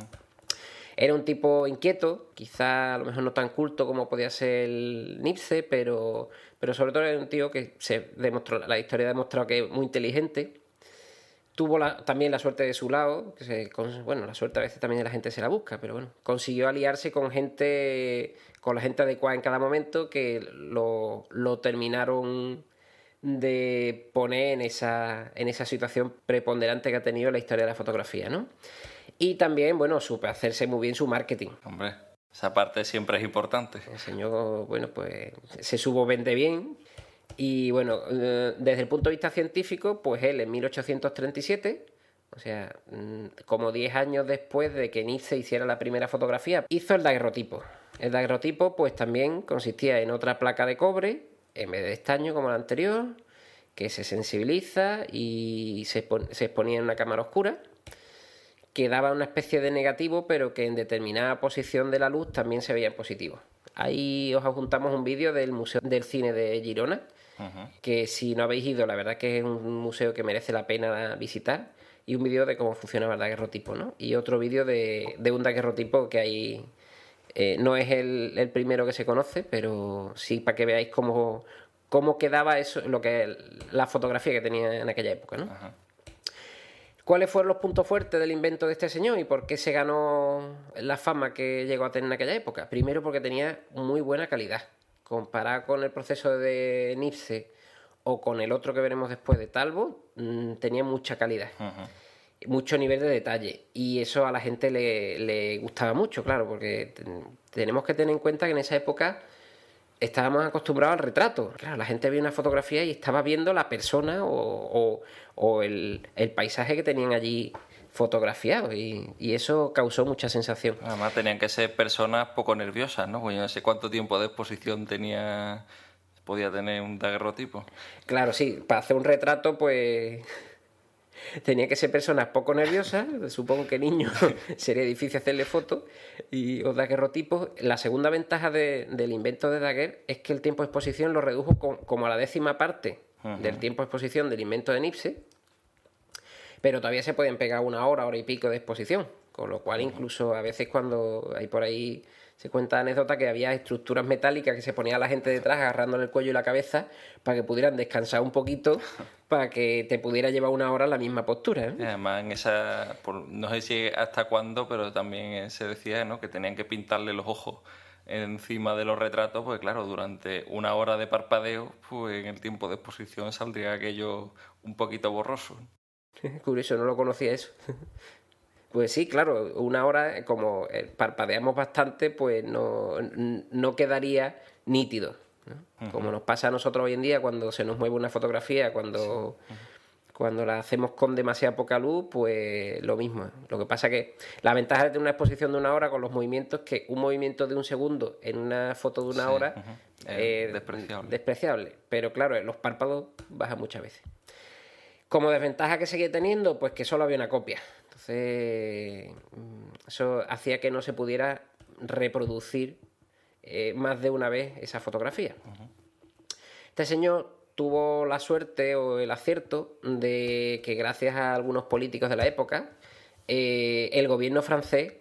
Era un tipo inquieto, quizá a lo mejor no tan culto como podía ser Niepce, pero sobre todo era un tío que la historia ha demostrado que es muy inteligente. Tuvo también la suerte de su lado, la suerte a veces también la gente se la busca, pero bueno, consiguió aliarse con la gente adecuada en cada momento que lo terminaron de poner en esa situación preponderante que ha tenido la historia de la fotografía, ¿no? Y también, bueno, supo hacerse muy bien su marketing. Hombre, esa parte siempre es importante. El señor, bueno, pues se supo vender bien. Y bueno, desde el punto de vista científico, pues él en 1837, o sea, como 10 años después de que Niepce hiciera la primera fotografía, hizo el daguerrotipo. El daguerrotipo pues también consistía en otra placa de cobre, en vez de estaño como la anterior, que se sensibiliza y se exponía en una cámara oscura, que daba una especie de negativo, pero que en determinada posición de la luz también se veía en positivo. Ahí os adjuntamos un vídeo del Museo del Cine de Girona, que si no habéis ido, la verdad que es un museo que merece la pena visitar, y un vídeo de cómo funcionaba el daguerrotipo, ¿no? Y otro vídeo de un daguerrotipo que hay, no es el primero que se conoce, pero sí para que veáis cómo quedaba eso, la fotografía que tenía en aquella época, ¿no? ¿Cuáles fueron los puntos fuertes del invento de este señor y por qué se ganó la fama que llegó a tener en aquella época? Primero porque tenía muy buena calidad. Comparado con el proceso de Niepce o con el otro que veremos después de Talbot, tenía mucha calidad, mucho nivel de detalle. Y eso a la gente le gustaba mucho, claro, porque tenemos que tener en cuenta que en esa época estábamos acostumbrados al retrato. Claro, la gente veía una fotografía y estaba viendo la persona o el paisaje que tenían allí fotografiados y eso causó mucha sensación. Además tenían que ser personas poco nerviosas, ¿no? Pues yo no sé cuánto tiempo de exposición podía tener un daguerrotipo. Claro, sí, para hacer un retrato pues tenía que ser personas poco nerviosas, supongo que niños sería difícil hacerle fotos o daguerrotipos. La segunda ventaja del invento de Daguerre es que el tiempo de exposición lo redujo como a la 10ª parte del tiempo de exposición del invento de Nipse, pero todavía se pueden pegar 1 hora, hora y pico de exposición, con lo cual incluso a veces cuando hay por ahí se cuenta anécdota que había estructuras metálicas que se ponía la gente detrás agarrándole el cuello y la cabeza para que pudieran descansar un poquito para que te pudiera llevar 1 hora la misma postura, ¿eh? Además, no sé si hasta cuándo, pero también se decía, ¿no?, que tenían que pintarle los ojos encima de los retratos, pues claro, durante 1 hora de parpadeo, pues en el tiempo de exposición saldría aquello un poquito borroso. Curioso, no lo conocía eso. Pues sí, claro, 1 hora, como parpadeamos bastante, pues no quedaría nítido, ¿no? Como nos pasa a nosotros hoy en día cuando se nos mueve una fotografía, cuando la hacemos con demasiada poca luz, pues lo mismo. Lo que pasa que la ventaja de tener una exposición de 1 hora con los movimientos es que un movimiento de 1 segundo en una foto de 1 hora es despreciable. Pero claro, los párpados bajan muchas veces. Como desventaja que seguía teniendo, pues que solo había una copia. Entonces, eso hacía que no se pudiera reproducir más de una vez esa fotografía. Este señor tuvo la suerte o el acierto de que gracias a algunos políticos de la época, el gobierno francés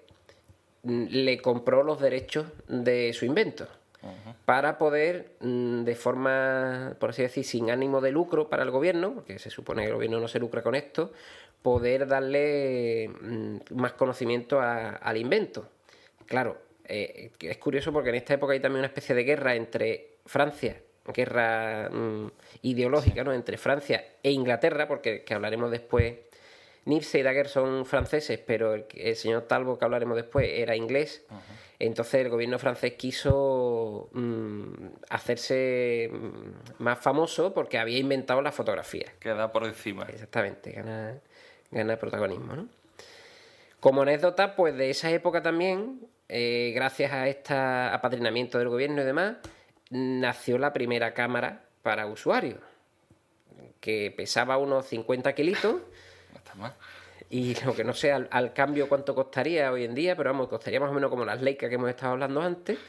le compró los derechos de su invento para poder, de forma, por así decir, sin ánimo de lucro para el gobierno, porque se supone que el gobierno no se lucra con esto, poder darle más conocimiento al invento. Claro, es curioso porque en esta época hay también una especie de guerra entre Francia, guerra ideológica, ¿no?, entre Francia e Inglaterra, porque que hablaremos después. Nipse y Daguerre son franceses, pero el señor Talbot, que hablaremos después, era inglés. Entonces el gobierno francés quiso hacerse más famoso porque había inventado la fotografía. Queda por encima. Exactamente, gana protagonismo, ¿no? Como anécdota, pues de esa época también, gracias a este apadrinamiento del gobierno y demás, nació la primera cámara para usuarios, que pesaba unos 50 kilitos. No está mal. Y lo que no sé al cambio cuánto costaría hoy en día, pero vamos, costaría más o menos como las Leica que hemos estado hablando antes.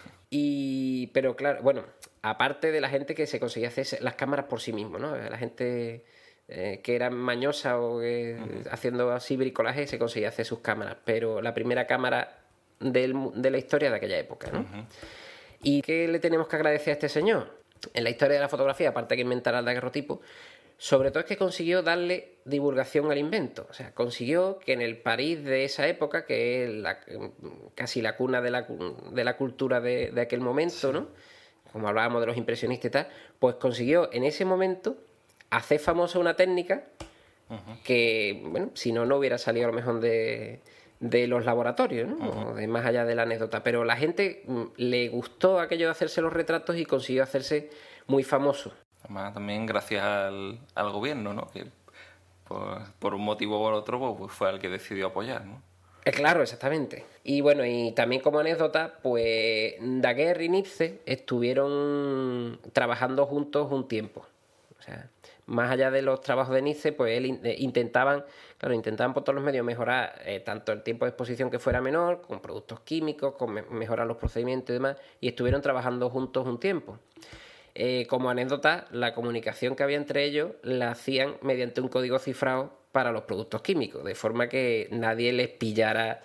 Pero claro, bueno, aparte de la gente que se conseguía hacer las cámaras por sí mismo, ¿no? La gente que era mañosa o haciendo así bricolaje se conseguía hacer sus cámaras, pero la primera cámara de la historia de aquella época, ¿no? ¿Y qué le tenemos que agradecer a este señor? En la historia de la fotografía, aparte de que inventara el daguerrotipo, sobre todo es que consiguió darle divulgación al invento. O sea, consiguió que en el París de esa época, que es casi la cuna de la cultura de aquel momento, ¿no?, como hablábamos de los impresionistas y tal, pues consiguió en ese momento hacer famosa una técnica que, bueno, si no hubiera salido a lo mejor de los laboratorios, ¿no?, o de más allá de la anécdota. Pero la gente le gustó aquello de hacerse los retratos y consiguió hacerse muy famoso. Además, también gracias al gobierno, ¿no?, que por un motivo o por otro pues fue el que decidió apoyar, ¿no? Claro, exactamente. Y bueno, y también como anécdota, pues Daguerre y Nipse estuvieron trabajando juntos un tiempo. O sea, más allá de los trabajos de Nipse, pues él intentaban por todos los medios mejorar tanto el tiempo de exposición que fuera menor, con productos químicos, con mejorar los procedimientos y demás, y estuvieron trabajando juntos un tiempo. Como anécdota, la comunicación que había entre ellos la hacían mediante un código cifrado para los productos químicos, de forma que nadie les pillara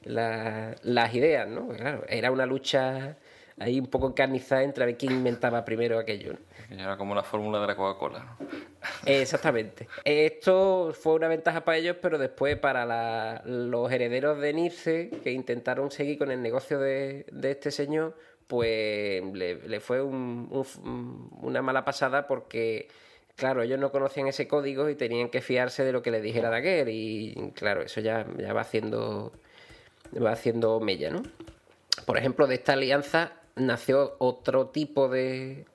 las ideas, ¿no? Porque, claro, era una lucha ahí un poco encarnizada entre a ver quién inventaba primero aquello, ¿no? Era como la fórmula de la Coca-Cola, ¿no? Exactamente. Esto fue una ventaja para ellos, pero después para los herederos de Nipse, que intentaron seguir con el negocio de este señor, pues le fue una mala pasada porque, claro, ellos no conocían ese código y tenían que fiarse de lo que les dijera Daguerre y, claro, eso ya va haciendo mella, ¿no? Por ejemplo, de esta alianza nació otro tipo de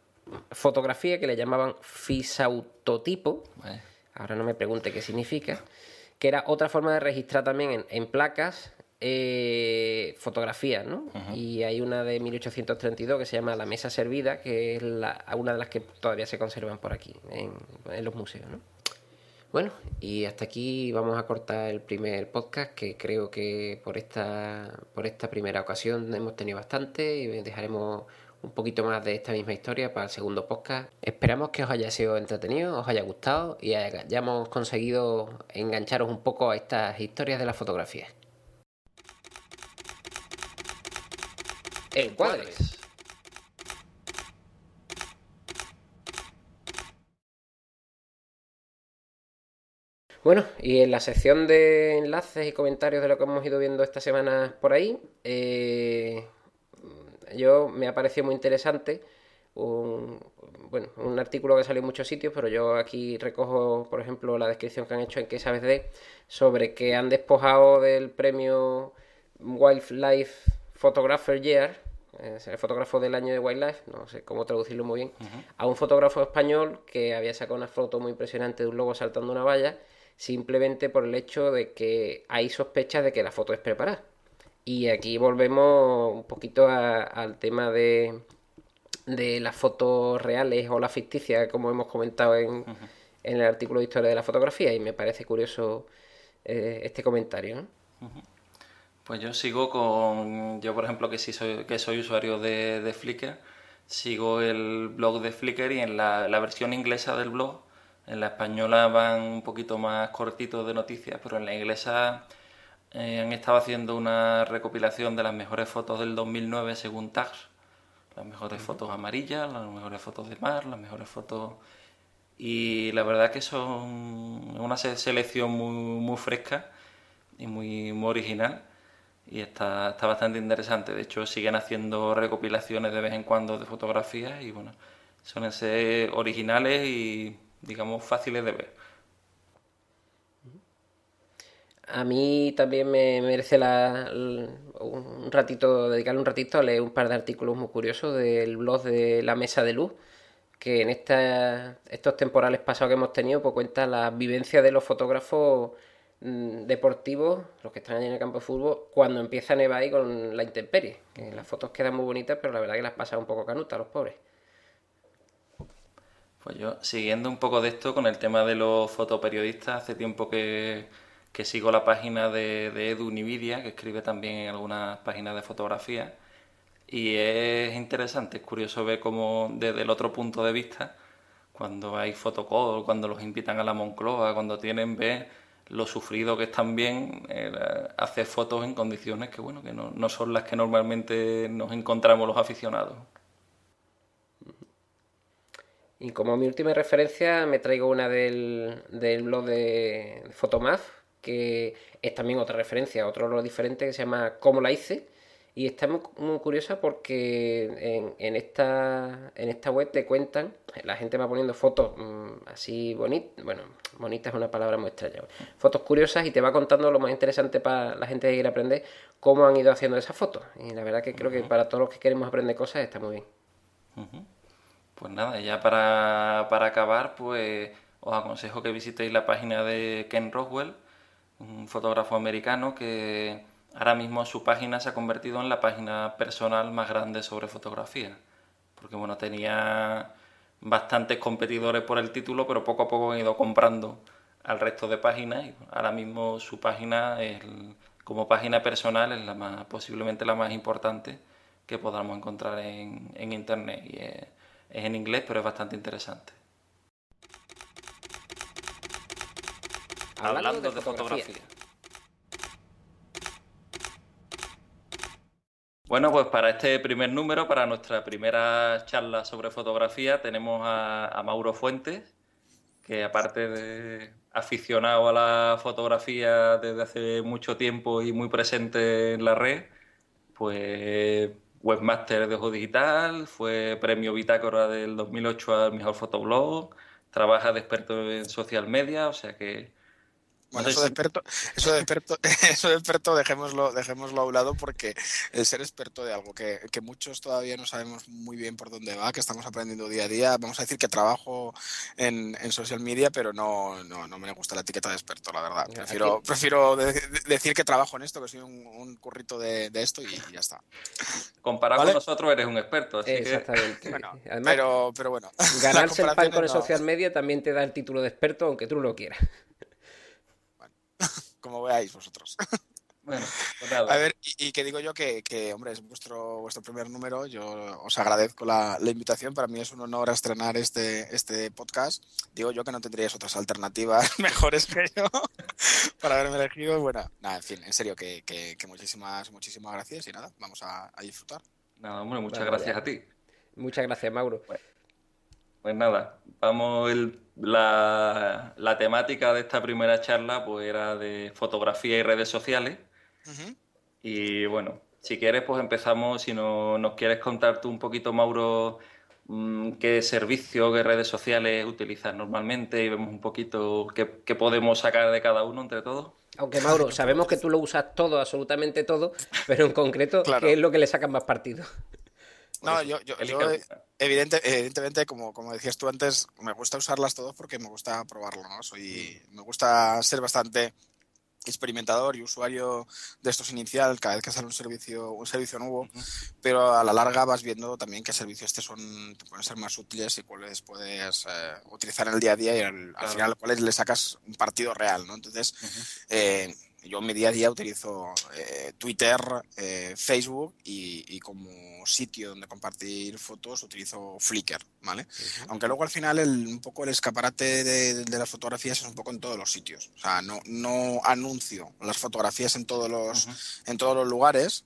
fotografía que le llamaban fisautotipo. Ahora no me pregunte qué significa, que era otra forma de registrar también en placas fotografías, ¿no? Y hay una de 1832 que se llama La Mesa Servida, que es una de las que todavía se conservan por aquí, en los museos, ¿no? Bueno, y hasta aquí vamos a cortar el primer podcast, que creo que por esta primera ocasión hemos tenido bastante y dejaremos un poquito más de esta misma historia para el segundo podcast. Esperamos que os haya sido entretenido, os haya gustado y hayamos conseguido engancharos un poco a estas historias de la fotografía. Encuadres. Bueno, y en la sección de enlaces y comentarios de lo que hemos ido viendo esta semana por ahí, me ha parecido muy interesante un artículo que salió en muchos sitios, pero yo aquí recojo, por ejemplo, la descripción que han hecho en ¿Qué sabes de? Sobre que han despojado del premio Wildlife Photographer Year, el fotógrafo del año de Wildlife, no sé cómo traducirlo muy bien, a un fotógrafo español que había sacado una foto muy impresionante de un lobo saltando una valla, simplemente por el hecho de que hay sospechas de que la foto es preparada. Y aquí volvemos un poquito al tema de las fotos reales o las ficticias, como hemos comentado en el artículo de historia de la fotografía, y me parece curioso este comentario, ¿no? Pues yo por ejemplo, que soy usuario de Flickr, sigo el blog de Flickr y en la versión inglesa del blog, en la española van un poquito más cortitos de noticias, pero en la inglesa han estado haciendo una recopilación de las mejores fotos del 2009 según tags, las mejores fotos amarillas, las mejores fotos de mar, las mejores fotos... Y la verdad que son una selección muy fresca y muy original y está bastante interesante. De hecho, siguen haciendo recopilaciones de vez en cuando de fotografías y bueno, suelen ser originales y digamos fáciles de ver. A mí también me merece dedicarle un ratito a leer un par de artículos muy curiosos del blog de La Mesa de Luz, que en estos temporales pasados que hemos tenido, pues cuenta las vivencias de los fotógrafos deportivos, los que están allí en el campo de fútbol, cuando empieza a nevar y con la intemperie. Que las fotos quedan muy bonitas, pero la verdad que las pasan un poco canutas los pobres. Pues yo, siguiendo un poco de esto con el tema de los fotoperiodistas, hace tiempo que sigo la página de Edu Nividia, que escribe también en algunas páginas de fotografía. Y es interesante, es curioso ver cómo desde el otro punto de vista, cuando hay fotocall, cuando los invitan a la Moncloa, cuando tienen ver lo sufrido que están bien, hacer fotos en condiciones que bueno que no son las que normalmente nos encontramos los aficionados. Y como mi última referencia me traigo una del blog de Photomaf, que es también otra referencia, otro blog diferente que se llama Cómo la hice. Y está muy curiosa porque en esta web te cuentan, la gente va poniendo fotos así bonitas, bueno, bonita es una palabra muy extraña, fotos curiosas y te va contando lo más interesante para la gente que quiere aprender, cómo han ido haciendo esas fotos. Y la verdad que creo que para todos los que queremos aprender cosas está muy bien. Pues nada, ya para acabar, pues os aconsejo que visitéis la página de Ken Roswell, un fotógrafo americano que ahora mismo su página se ha convertido en la página personal más grande sobre fotografía. Porque bueno, tenía bastantes competidores por el título, pero poco a poco han ido comprando al resto de páginas y ahora mismo su página como página personal es posiblemente la más importante que podamos encontrar en internet y es en inglés, pero es bastante interesante. Hablando de fotografía. Bueno, pues para este primer número, para nuestra primera charla sobre fotografía, tenemos a Mauro Fuentes, que aparte de aficionado a la fotografía desde hace mucho tiempo y muy presente en la red, pues webmaster de Ojo Digital, fue premio Bitácora del 2008 al mejor fotoblog, trabaja de experto en social media, o sea que No Bueno, sé si... eso de experto dejémoslo a un lado porque el ser experto de algo que muchos todavía no sabemos muy bien por dónde va, que estamos aprendiendo día a día, vamos a decir que trabajo en social media, pero no me gusta la etiqueta de experto, la verdad. Aquí, Prefiero decir que trabajo en esto, que soy un currito de esto y ya está. Comparado con ¿Vale? nosotros eres un experto, así que... exactamente. Bueno, Además, pero bueno, las ganarse el pan comparaciones con el no. social media también te da el título de experto, aunque tú no lo quieras. Bueno, como veáis vosotros. Bueno, pues A nada. ver, y que digo yo que, hombre, es vuestro primer número. Yo os agradezco la invitación. Para mí es un honor estrenar este podcast. Digo yo que no tendríais otras alternativas mejores que yo para haberme elegido. Bueno, nada, en fin, en serio, que muchísimas gracias y nada, vamos a disfrutar. Nada, hombre, muchas Vamos gracias allá. a ti. Muchas gracias, Mauro. Bueno, pues nada, la temática de esta primera charla pues era de fotografía y redes sociales. Ujú. Y bueno, si quieres, pues empezamos. Si no, nos quieres contar tú un poquito, Mauro, qué servicios, qué redes sociales utilizas normalmente y vemos un poquito qué podemos sacar de cada uno entre todos. Aunque, Ay, Mauro, sabemos que tú lo usas todo, absolutamente todo, pero en concreto, ¿qué claro. es lo que le sacas más partido? Por No, eso, elige alguna. evidentemente, como decías tú antes, me gusta usarlas todas porque me gusta probarlo, ¿no? Me gusta ser bastante experimentador y usuario de estos inicial cada vez que sale un servicio nuevo, Ujú, pero a la larga vas viendo también qué servicios te pueden ser más útiles y cuáles puedes utilizar en el día a día y al claro. final cuáles le sacas un partido real, ¿no? Entonces, Ujú, yo en mi día a día utilizo Twitter, Facebook y como sitio donde compartir fotos utilizo Flickr, ¿vale? Ujú. Aunque luego al final un poco el escaparate de las fotografías es un poco en todos los sitios. O sea, no anuncio las fotografías ujú. en todos los lugares,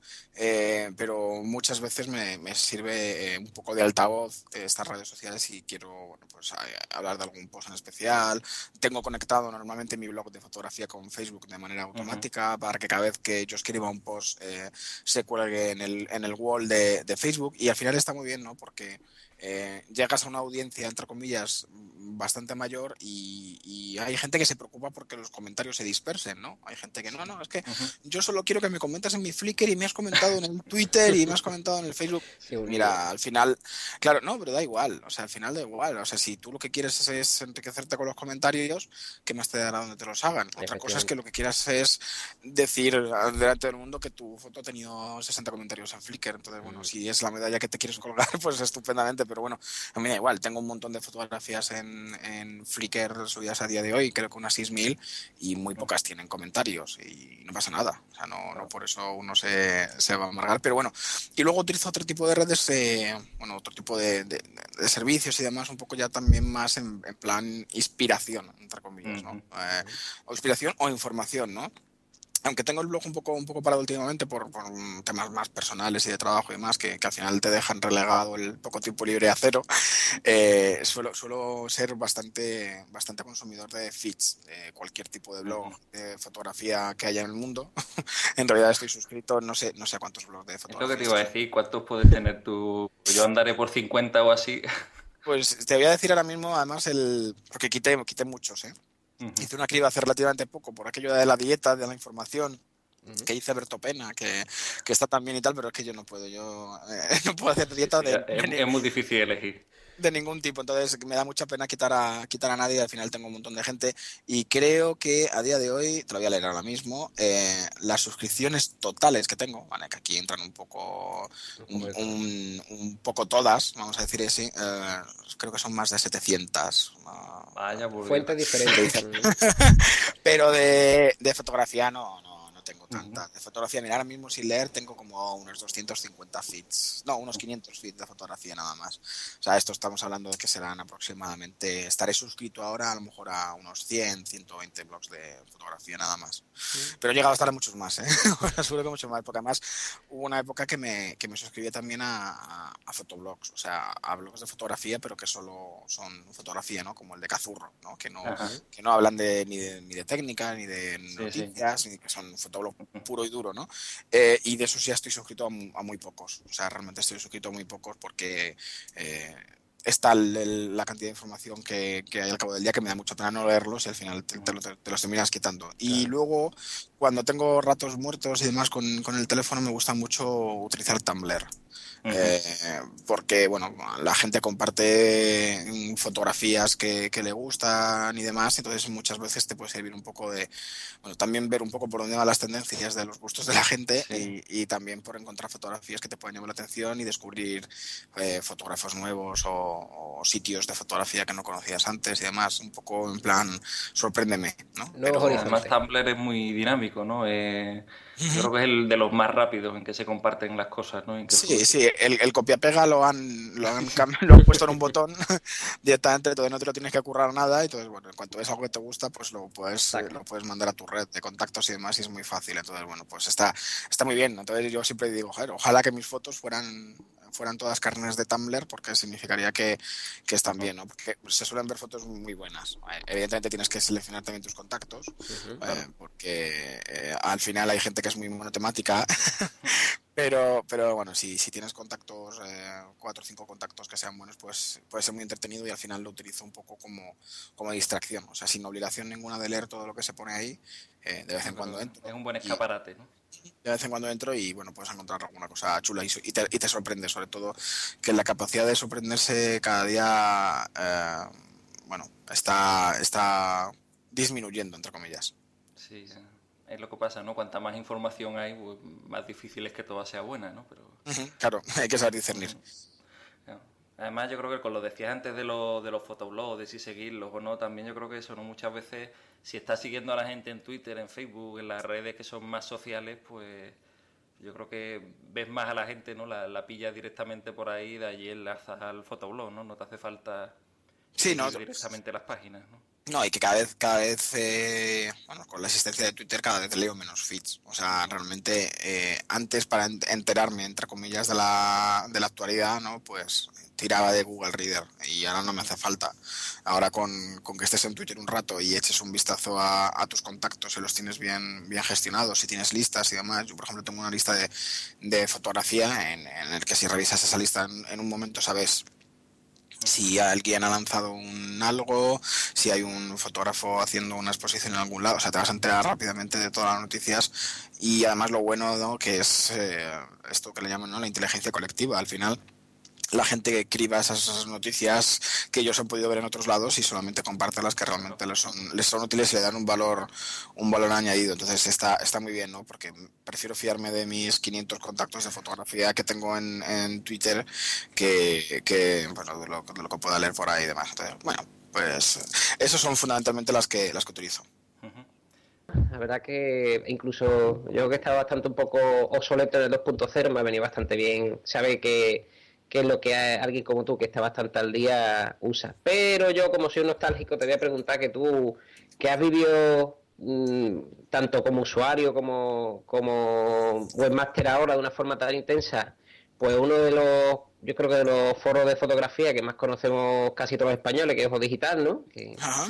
pero muchas veces me sirve un poco de altavoz estas redes sociales si quiero, bueno, pues hablar de algún post en especial. Tengo conectado normalmente mi blog de fotografía con Facebook de manera Ujú, automática para que cada vez que yo escriba un post se cuelgue en el wall de Facebook y al final está muy bien, ¿no? Porque llegas a una audiencia, entre comillas, bastante mayor y hay gente que se preocupa porque los comentarios se dispersen, ¿no? Hay gente que no, es que ujú. yo solo quiero que me comentes en mi Flickr y me has comentado en el Twitter y me has comentado en el Facebook. Sí, un lío. Mira, al final, claro, no, pero da igual, o sea, al final da igual, o sea, si tú lo que quieres es enriquecerte con los comentarios, ¿qué más te dará donde te los hagan? Otra cosa es que Efectivamente. lo que quieras es decir delante del mundo que tu foto ha tenido 60 comentarios en Flickr, entonces, bueno, Mm. si es la medalla que te quieres colgar, pues estupendamente, pero bueno, a mí da igual, tengo un montón de fotografías en Flickr subidas a día de hoy, creo que unas 6.000 y muy pocas tienen comentarios y no pasa nada, o sea, no por eso uno se va a amargar, pero bueno, y luego utilizo otro tipo de redes, bueno, otro tipo de servicios y demás, un poco ya también más en plan inspiración, entre comillas, ¿no? Ujú. O inspiración o información, ¿no? Aunque tengo el blog un poco parado últimamente por temas más personales y de trabajo y demás, que al final te dejan relegado el poco tiempo libre a cero, suelo ser bastante consumidor de feeds, de cualquier tipo de blog Ujú. de fotografía que haya en el mundo. En realidad estoy suscrito, no sé a cuántos blogs de Es lo que fotografía te iba estoy a suscrito. decir, ¿cuántos puedes tener tú? Yo andaré por 50 o así. Pues te voy a decir ahora mismo, además, porque quité muchos, ¿eh? Ujú. Hice una criba hace relativamente poco por aquello de la dieta, de la información Ujú. que dice Berto Pena, que está tan bien y tal, pero es que yo no puedo, yo no puedo hacer Sí, dieta sí, es muy difícil elegir. de ningún tipo, entonces me da mucha pena quitar a nadie, al final tengo un montón de gente y creo que a día de hoy, te lo voy a leer ahora mismo, las suscripciones totales que tengo, vale, que aquí entran un poco, Un poco un, de todo. un poco todas, vamos a decir así, creo que son más de 700. Vaya, por Dios. Fuentes Que diferentes. dice, pero de fotografía no tengo Ujú. tanta. De fotografía, mira, ahora mismo sin leer tengo como unos 250 feeds. No, unos 500 feeds de fotografía nada más. O sea, esto estamos hablando de que serán aproximadamente, estaré suscrito ahora a lo mejor a unos 100, 120 blogs de fotografía nada más. Mm. Pero he llegado a estar a muchos más, ¿eh? Seguro que mucho más, porque además hubo una época que me suscribí también a fotoblogs, o sea, a blogs de fotografía, pero que solo son fotografía, ¿no? Como el de Cazurro, ¿no? Que no, Ajá. Ujú. que no hablan ni de técnica, ni de Sí, sí. noticias, ni que son fotógrafos Ujú. puro y duro, ¿no? Y de esos ya estoy suscrito a muy pocos. O sea, realmente estoy suscrito a muy pocos porque está la cantidad de información que hay al cabo del día, que me da mucha pena no leerlos y al final te los terminas quitando. Y luego, cuando tengo ratos muertos y demás con el teléfono, me gusta mucho utilizar Tumblr. Porque bueno, la gente comparte fotografías que le gustan y demás, entonces muchas veces te puede servir un poco de, bueno, también ver un poco por dónde van las tendencias de los gustos de la gente y también por encontrar fotografías que te puedan llamar la atención y descubrir fotógrafos nuevos o sitios de fotografía que no conocías antes y demás, un poco en plan sorpréndeme, ¿no? Nuevos Pero Además, horizontes. Tumblr es muy dinámico, ¿no? Yo creo que es el de los más rápidos en que se comparten las cosas, ¿no? En que sí, surgen. sí, el copia-pega lo han puesto en un botón directamente, entonces no te lo tienes que currar nada, y entonces, bueno, en cuanto ves algo que te gusta, pues Tac. lo puedes mandar a tu red de contactos y demás, y es muy fácil, entonces, bueno, pues está muy bien, entonces yo siempre digo, joder, ojalá que mis fotos fueran todas carnes de Tumblr, porque significaría que están bien, ¿no? Porque se suelen ver fotos muy buenas. Evidentemente tienes que seleccionar también tus contactos, Claro. porque al final hay gente que es muy monotemática. Pero bueno, si tienes contactos, 4 o 5 contactos que sean buenos, pues puede ser muy entretenido y al final lo utilizo un poco como distracción. O sea, sin obligación ninguna de leer todo lo que se pone ahí, de vez en Pero cuando es entro. un buen Y escaparate, ¿no? de vez en cuando entro y bueno, puedes encontrar alguna cosa chula y te sorprende, sobre todo que la capacidad de sorprenderse cada día, bueno, está disminuyendo, entre comillas. Sí, es lo que pasa, ¿no? Cuanta más información hay, pues más difícil es que toda sea buena, ¿no? Pero Ujú, claro, hay que saber discernir. claro. Además, yo creo que con lo decías antes de los fotoblogs, de si seguirlos o no, también yo creo que eso, ¿no? Muchas veces, si estás siguiendo a la gente en Twitter, en Facebook, en las redes que son más sociales, pues yo creo que ves más a la gente, ¿no? La pillas directamente por ahí, de allí enlazas al fotoblog, ¿no? No te hace falta Sí, no, seguir directamente las páginas, ¿no? no, y que cada vez, bueno, con la existencia de Twitter cada vez leo menos feeds. O sea, realmente antes para enterarme, entre comillas, de la actualidad, ¿no? Pues tiraba de Google Reader y ahora no me hace falta. Ahora con que estés en Twitter un rato y eches un vistazo a tus contactos, si los tienes bien gestionados, si tienes listas y demás. Yo, por ejemplo, tengo una lista de fotografía en el que si revisas esa lista en un momento sabes si alguien ha lanzado un algo, si hay un fotógrafo haciendo una exposición en algún lado, o sea, te vas a enterar rápidamente de todas las noticias y además lo bueno, ¿no? Que es esto que le llaman, ¿no? La inteligencia colectiva. Al final la gente que escriba esas noticias que ellos han podido ver en otros lados y solamente comparte las que Claro. realmente les son útiles y le dan un valor añadido. Entonces está muy bien, ¿no? Porque prefiero fiarme de mis 500 contactos de fotografía que tengo en Twitter que bueno, de lo que pueda leer por ahí y demás. Entonces, bueno, pues esos son fundamentalmente las que utilizo. La verdad que incluso yo que estaba bastante un poco obsoleto en el 2.0 me ha venido bastante bien. Sabe que es lo que alguien como tú, que está bastante al día, usa. Pero yo, como soy un nostálgico, te voy a preguntar que tú, que has vivido tanto como usuario como webmaster ahora de una forma tan intensa, pues uno de los, yo creo que de los foros de fotografía que más conocemos casi todos los españoles, que es Ojo Digital, ¿no? Ajá.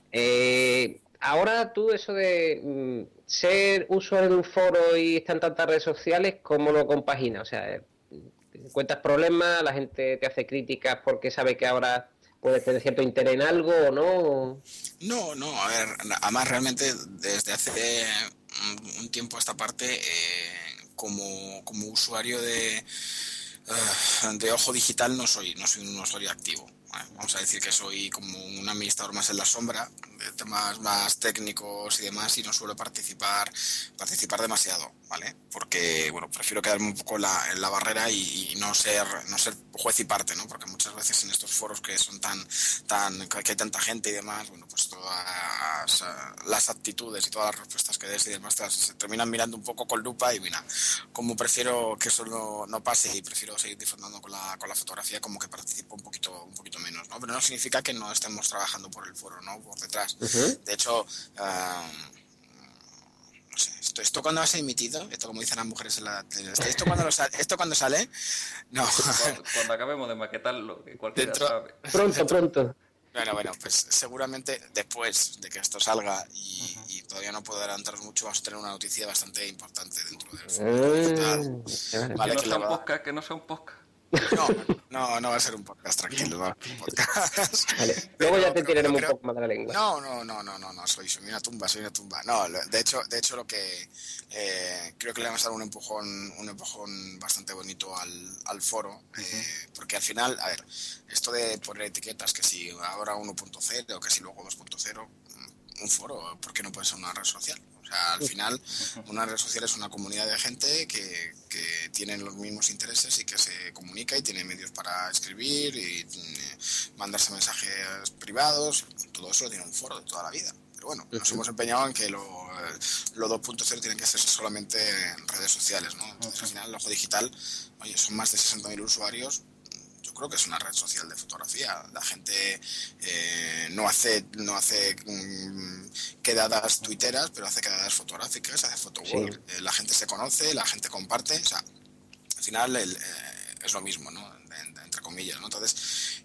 Ahora tú eso de ser usuario de un foro y estar en tantas redes sociales, ¿cómo lo compaginas? O sea, encuentras problemas, la gente te hace críticas porque sabe que ahora puedes tener cierto interés en algo o no. No, no, a ver, además realmente desde hace un tiempo a esta parte, como usuario de Ojo Digital no soy un usuario activo. ¿Vale? Vamos a decir que soy como un administrador más en la sombra, de temas más técnicos y demás, y no suelo participar demasiado, ¿vale? Porque, bueno, prefiero quedarme un poco en la barrera y no ser juez y parte, ¿no? Porque muchas veces en estos foros que son que hay tanta gente y demás, bueno, pues todas las actitudes y todas las respuestas que des y demás se terminan mirando un poco con lupa y mira, como prefiero que eso no pase y prefiero seguir disfrutando con la fotografía, como que participo un poquito menos, ¿no? Pero no significa que no estemos trabajando por el foro, ¿no? Por detrás. Uh-huh. De hecho, no sé, esto cuando ha emitido, esto como dicen las mujeres en la tele, esto cuando sale, no, Cuando acabemos de maquetarlo, que cualquiera dentro, sabe. Pronto, dentro, pronto. bueno, pues seguramente después de que esto salga y todavía no puedo adelantaros mucho, vamos a tener una noticia bastante importante dentro del foro de Ojo Digital, Vale. Que ¿vale? no Que sea le un va a dar. podcast, que no sea un podcast. No va a ser un podcast tranquilo, no va a ser un podcast. Vale. Luego ya te tiraremos un creo, poco más de la lengua. no, soy una tumba. No, de hecho lo que creo que le vamos a dar un empujón bastante bonito al foro, porque al final, a ver, esto de poner etiquetas, que si ahora 1.0 o que si luego 2.0, un foro, ¿por qué no puede ser una red social? O sea, al final, una red social es una comunidad de gente que tienen los mismos intereses y que se comunica y tiene medios para escribir y mandarse mensajes privados. Todo eso lo tiene un foro de toda la vida. Pero bueno, nos hemos empeñado en que lo 2.0 tienen que ser solamente redes sociales, ¿no? Entonces, al final, el Ojo Digital, oye, son más de 60.000 usuarios. Yo creo que es una red social de fotografía. La gente no hace quedadas tuiteras, pero hace quedadas fotográficas, hace photowall. Sí. La gente se conoce, la gente comparte. O sea, al final es lo mismo, ¿no? Entre comillas, ¿no? Entonces,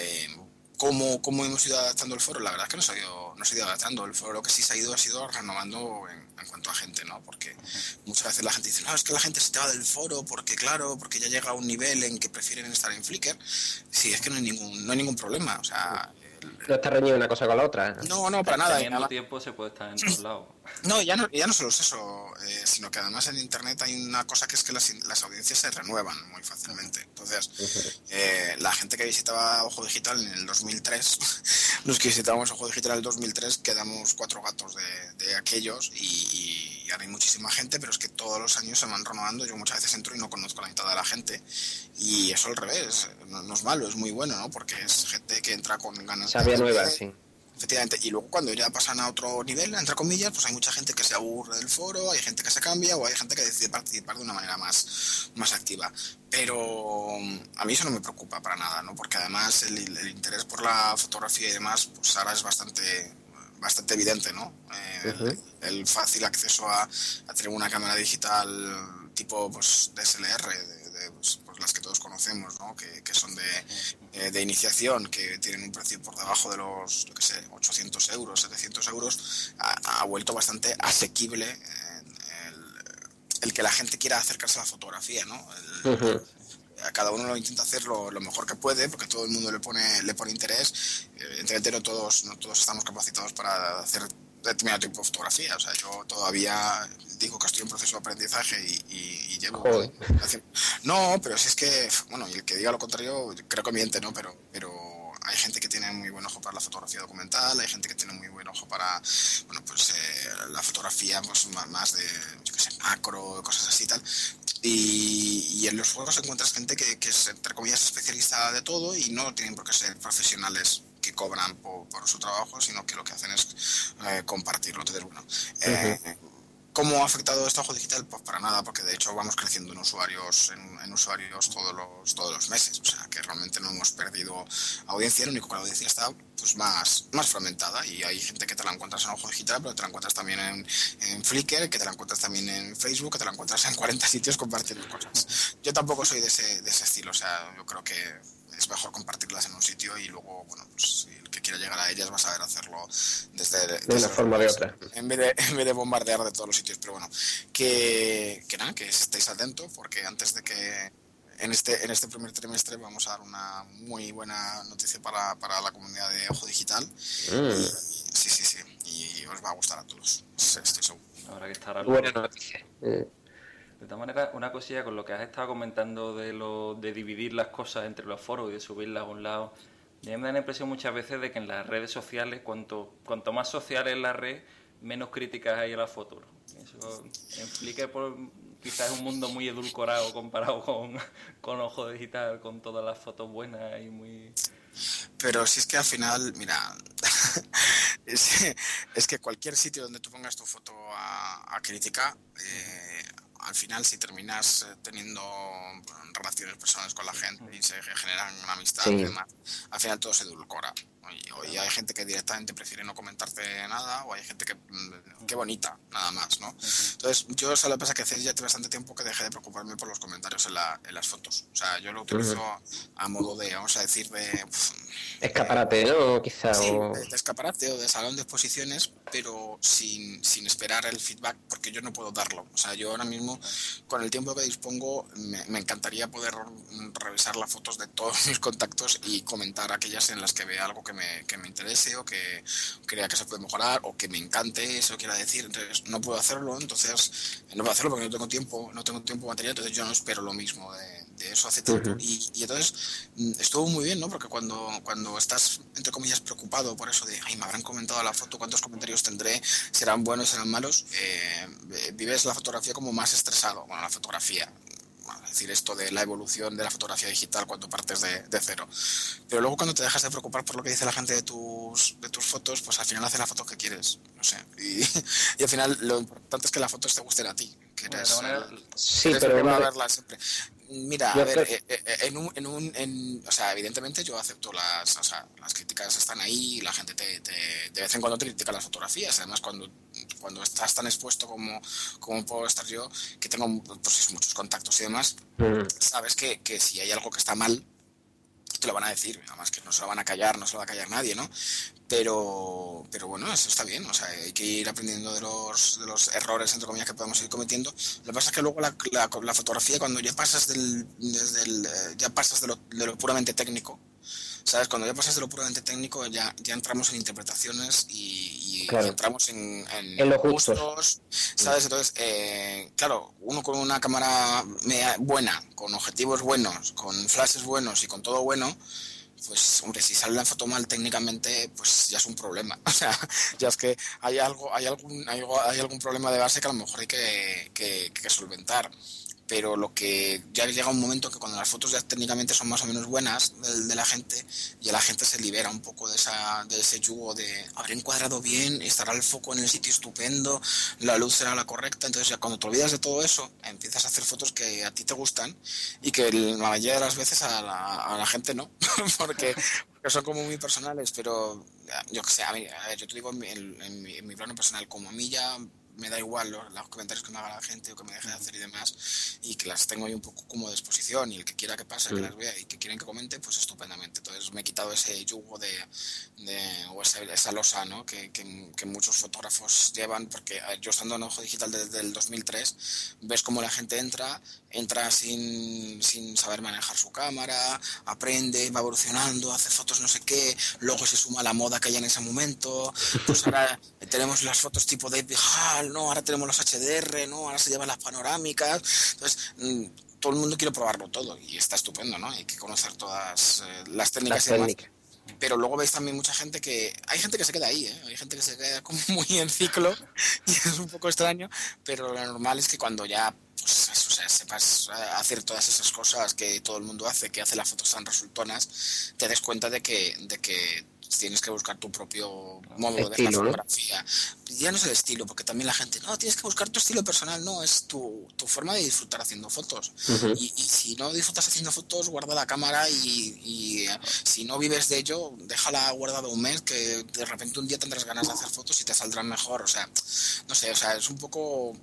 ¿cómo hemos ido adaptando el foro? La verdad es que no se ha ido adaptando. El foro lo que sí se ha ido renovando en cuanto a gente, ¿no? Porque muchas veces la gente dice, no, es que la gente se te va del foro porque ya llega a un nivel en que prefieren estar en Flickr. Sí, es que no hay ningún problema. O sea, no está reñida una cosa con la otra. No, para nada. Teniendo tiempo se puede estar en todos lados. No, ya no solo es eso, sino que además en Internet hay una cosa que es que las audiencias se renuevan muy fácilmente. Entonces, la gente que visitaba Ojo Digital en el 2003, los que visitábamos Ojo Digital en el 2003, quedamos 4 gatos de aquellos y ahora hay muchísima gente, pero es que todos los años se van renovando. Yo muchas veces entro y no conozco a la mitad de la gente. Y eso al revés, no es malo, es muy bueno, ¿no? Porque es gente que entra con ganas Sabía nueva, sí. Efectivamente, y luego cuando ya pasan a otro nivel, entre comillas, pues hay mucha gente que se aburre del foro, hay gente que se cambia o hay gente que decide participar de una manera más activa. Pero a mí eso no me preocupa para nada, ¿no? Porque además el interés por la fotografía y demás, pues ahora es bastante evidente, ¿no? El fácil acceso a tener una cámara digital tipo pues DSLR, pues las que todos conocemos, ¿no? Que son de iniciación, que tienen un precio por debajo de los, yo qué sé, 800 euros, 700 euros, ha vuelto bastante asequible el que la gente quiera acercarse a la fotografía, ¿no? Cada uno lo intenta hacer lo mejor que puede, porque todo el mundo le pone interés. Evidentemente no todos estamos capacitados para hacer determinado tipo de fotografía. O sea, yo todavía digo que estoy en proceso de aprendizaje y llevo haciendo... No, pero si es que, bueno, y el que diga lo contrario creo que miente, ¿no? Pero hay gente que tiene muy buen ojo para la fotografía documental, hay gente que tiene muy buen ojo para, bueno, pues la fotografía pues más de, yo qué sé, macro, cosas así y tal. Y en los foros encuentras gente que es, entre comillas, especialista de todo y no tienen por qué ser profesionales que cobran por su trabajo, sino que lo que hacen es compartirlo. Entonces, bueno, ¿cómo ha afectado esto a Ojo Digital? Pues para nada, porque de hecho vamos creciendo en usuarios todos los meses. O sea, que realmente no hemos perdido audiencia, lo único que la audiencia está pues más fragmentada y hay gente que te la encuentras en Ojo Digital, pero te la encuentras también en Flickr, que te la encuentras también en Facebook, que te la encuentras en 40 sitios compartiendo cosas. Yo tampoco soy de ese estilo, o sea, yo creo que es mejor compartirlas en un sitio y luego, bueno, pues si el que quiera llegar a ellas va a saber hacerlo de una forma o de otra. En vez de bombardear de todos los sitios. Pero bueno, que nada, que estéis atentos, porque antes de que en este primer trimestre vamos a dar una muy buena noticia para la comunidad de Ojo Digital. Y, sí, y os va a gustar a todos, estoy seguro. Habrá que estar buena noticia. De todas maneras, una cosilla con lo que has estado comentando de dividir las cosas entre los foros y de subirlas a un lado. A mí me da la impresión muchas veces de que en las redes sociales, cuanto más social es la red, menos críticas hay a la foto. Eso en Flickr quizás es un mundo muy edulcorado comparado con Ojo Digital, con todas las fotos buenas y muy... Pero si es que al final, mira, es que cualquier sitio donde tú pongas tu foto a crítica, al final si terminas teniendo relaciones personales con la gente y se generan una amistad y demás, al final todo se edulcora. Hoy hay gente que directamente prefiere no comentarte nada, o hay gente que, qué bonita, nada más, ¿no? Entonces, yo solo pasa que hace ya bastante tiempo que dejé de preocuparme por los comentarios en las fotos. O sea, yo lo utilizo a modo de, vamos a decir, de... Escaparate, ¿no? Quizá. Sí, O... de escaparate o de salón de exposiciones, pero sin esperar el feedback, porque yo no puedo darlo. O sea, yo ahora mismo, con el tiempo que dispongo, me encantaría poder revisar las fotos de todos mis contactos y comentar aquellas en las que vea algo que me interese, o que crea que se puede mejorar, o que me encante, eso quiera decir. Entonces, no puedo hacerlo, no puedo hacerlo porque no tengo tiempo material, entonces yo no espero lo mismo de eso hace tiempo. Y entonces estuvo muy bien, ¿no? Porque cuando estás, entre comillas, preocupado por eso de, ay, me habrán comentado la foto, cuántos comentarios tendré, serán buenos, serán malos, vives la fotografía como más estresado. Bueno, la fotografía, es decir, esto de la evolución de la fotografía digital cuando partes de cero. Pero luego, cuando te dejas de preocupar por lo que dice la gente de tus fotos, pues al final haces la foto que quieres, no sé. Y al final lo importante es que las fotos te gusten a ti, que eres, sí, eres pero el que va a verlas siempre. Mira, yo a ver, o sea, evidentemente yo acepto las críticas están ahí, la gente de vez en cuando te critica las fotografías. Además, cuando estás tan expuesto como puedo estar yo, que tengo pues muchos contactos y demás, sabes que si hay algo que está mal, te lo van a decir, además que no se lo van a callar, no se lo va a callar nadie, ¿no? Pero bueno, eso está bien, o sea, hay que ir aprendiendo de los errores, entre comillas, que podemos ir cometiendo. Lo que pasa es que luego la fotografía, cuando ya pasas ya pasas de lo puramente técnico, ¿sabes? Cuando ya pasas de lo puramente técnico, ya entramos en interpretaciones y claro, entramos en los gustos, ¿sabes? Entonces, claro, uno con una cámara buena, con objetivos buenos, con flashes buenos y con todo bueno, pues, hombre, si sale la foto mal técnicamente, pues ya es un problema. O sea, ya es que hay algún problema de base que a lo mejor hay que solventar. Pero lo que ya llega un momento que cuando las fotos ya técnicamente son más o menos buenas de la gente, ya la gente se libera un poco de ese yugo de habré encuadrado bien, estará el foco en el sitio estupendo, la luz será la correcta. Entonces, ya cuando te olvidas de todo eso, empiezas a hacer fotos que a ti te gustan y que la mayoría de las veces a la gente no, porque son como muy personales. Pero yo que sé, a ver, yo te digo en mi plano personal, como a mí ya me da igual los comentarios que me haga la gente o que me deje de hacer y demás, y que las tengo ahí un poco como de exposición, y el que quiera que pase, que las vea, y que quieren que comente, pues estupendamente. Entonces me he quitado ese yugo o esa losa, ¿no? que muchos fotógrafos llevan, porque yo, estando en Ojo Digital desde el 2003, ves cómo la gente entra sin saber manejar su cámara, aprende, va evolucionando, hace fotos no sé qué, luego se suma la moda que hay en ese momento, pues ahora tenemos las fotos tipo David Hall, ¿no? Ahora tenemos los HDR, ¿no? Ahora se llevan las panorámicas. Entonces, todo el mundo quiere probarlo todo y está estupendo, ¿no? Hay que conocer todas las técnicas y demás. Pero luego veis también mucha gente hay gente que se queda ahí, ¿eh? Hay gente que se queda como muy en ciclo y es un poco extraño, pero lo normal es que cuando ya, pues eso, o sea, sepas hacer todas esas cosas que todo el mundo hace, que hace las fotos tan resultonas, te des cuenta de que tienes que buscar tu propio modo de ver la fotografía. Ya no es el estilo, porque también la gente, no, tienes que buscar tu estilo personal, no, es tu forma de disfrutar haciendo fotos. Y si no disfrutas haciendo fotos, guarda la cámara y si no vives de ello, déjala guardada un mes, que de repente un día tendrás ganas de hacer fotos y te saldrán mejor. O sea, no sé, o sea, es un poco...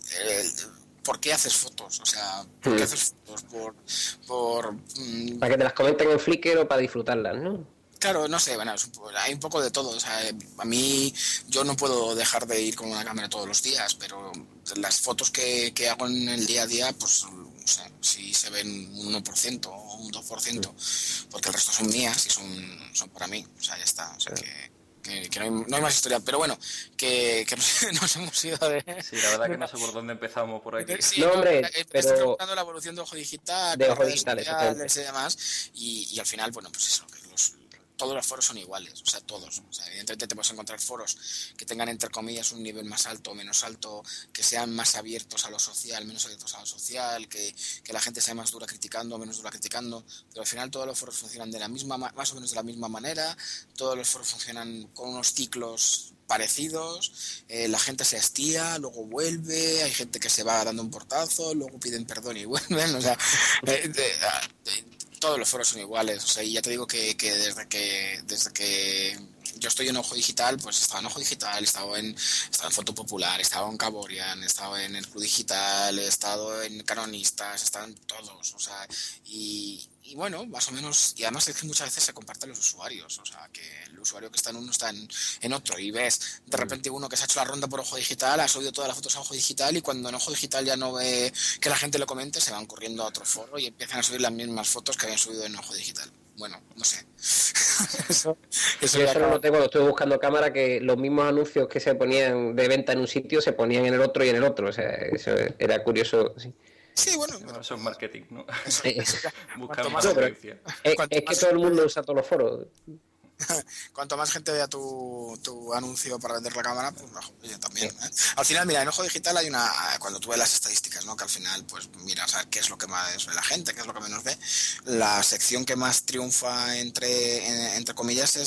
¿por qué haces fotos? O sea, ¿por qué haces fotos? Para que te las comenten en Flickr o para disfrutarlas, ¿no? Claro, no sé, bueno, hay un poco de todo. O sea, a mí, yo no puedo dejar de ir con una cámara todos los días, pero las fotos que hago en el día a día, pues, o sea, si se ven un 1% o un 2%, porque el resto son mías y son para mí. O sea, ya está. O sea, que no hay más historia. Pero bueno, que nos hemos ido de... Sí, la verdad que no sé por dónde empezamos por aquí. Sí, no, hombre, pero... Estoy preguntando la evolución de Ojo Digital, de las Ojo redes Digital, sociales y demás, y al final, bueno, pues eso, que todos los foros son iguales, o sea, todos. O sea, evidentemente te puedes encontrar foros que tengan, entre comillas, un nivel más alto o menos alto, que sean más abiertos a lo social, menos abiertos a lo social, que la gente sea más dura criticando o menos dura criticando, pero al final todos los foros funcionan más o menos de la misma manera, todos los foros funcionan con unos ciclos parecidos, la gente se hastía, luego vuelve, hay gente que se va dando un portazo, luego piden perdón y vuelven, o sea... todos los foros son iguales, o sea, y ya te digo que desde que yo estoy en Ojo Digital, pues he estado en Ojo Digital, he estado en Foto Popular, he estado en Caborian, he estado en el Club Digital, he estado en Canonistas, he estado en todos, o sea, y bueno, más o menos, y además es que muchas veces se comparten los usuarios, o sea, que el usuario que está en uno está en otro, y ves de repente uno que se ha hecho la ronda por Ojo Digital, ha subido todas las fotos a Ojo Digital, y cuando en Ojo Digital ya no ve que la gente lo comente, se van corriendo a otro foro y empiezan a subir las mismas fotos que habían subido en Ojo Digital. Bueno, no sé. Yo eso no lo tengo, lo estoy buscando cámara, que los mismos anuncios que se ponían de venta en un sitio se ponían en el otro y en el otro, o sea, eso era curioso, sí. Sí, bueno. Eso es marketing, ¿no? Buscamos más audiencia. Es que todo el mundo usa todos los foros. Cuanto más gente vea tu anuncio para vender la cámara, pues mejor. Oye, también. Al final, mira, en Ojo Digital hay cuando tú ves las estadísticas, ¿no? Que al final, pues miras a ver qué es lo que más ve la gente, qué es lo que menos ve. La sección que más triunfa entre comillas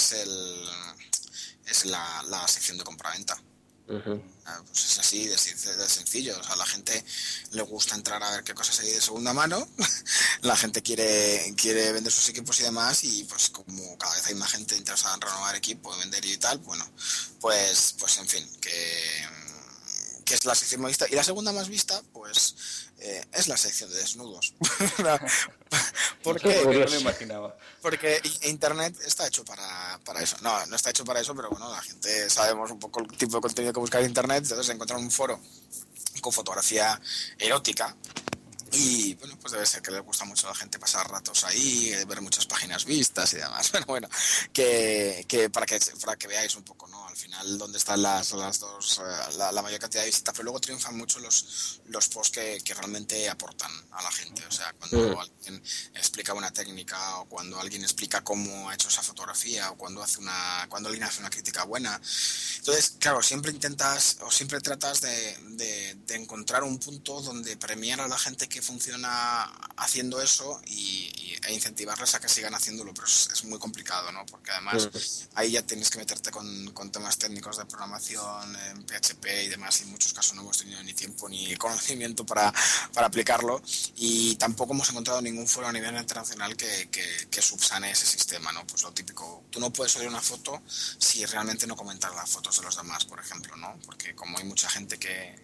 es la sección de compraventa. Pues es así de sencillo, o sea, a la gente le gusta entrar a ver qué cosas hay de segunda mano, la gente quiere vender sus equipos y demás, y pues como cada vez hay más gente interesada en renovar equipo, vender y tal, bueno, pues en fin, que es la sección más vista. Y la segunda más vista, pues es la sección de desnudos. Porque no lo imaginaba. Porque Internet está hecho para eso. No está hecho para eso, pero bueno, la gente sabemos un poco el tipo de contenido que buscar en Internet, entonces encontrar un foro con fotografía erótica. Y bueno, pues debe ser que les gusta mucho a la gente pasar ratos ahí, ver muchas páginas vistas y demás. Bueno, que para que veáis un poco, ¿no? Al final dónde están las dos, la mayor cantidad de visitas, pero luego triunfan mucho los posts que realmente aportan a la gente. O sea, cuando alguien explica una técnica, o cuando alguien explica cómo ha hecho esa fotografía, o cuando alguien hace una crítica buena. Entonces, claro, siempre tratas de encontrar un punto donde premiar a la gente que funciona haciendo eso e incentivarles a que sigan haciéndolo, pero es muy complicado, ¿no? Porque además ahí ya tienes que meterte con temas técnicos de programación en PHP y demás, y en muchos casos no hemos tenido ni tiempo ni conocimiento para aplicarlo, y tampoco hemos encontrado ningún foro a nivel internacional que subsane ese sistema, ¿no? Pues lo típico, tú no puedes subir una foto si realmente no comentas las fotos de los demás, por ejemplo, ¿no? Porque como hay mucha gente que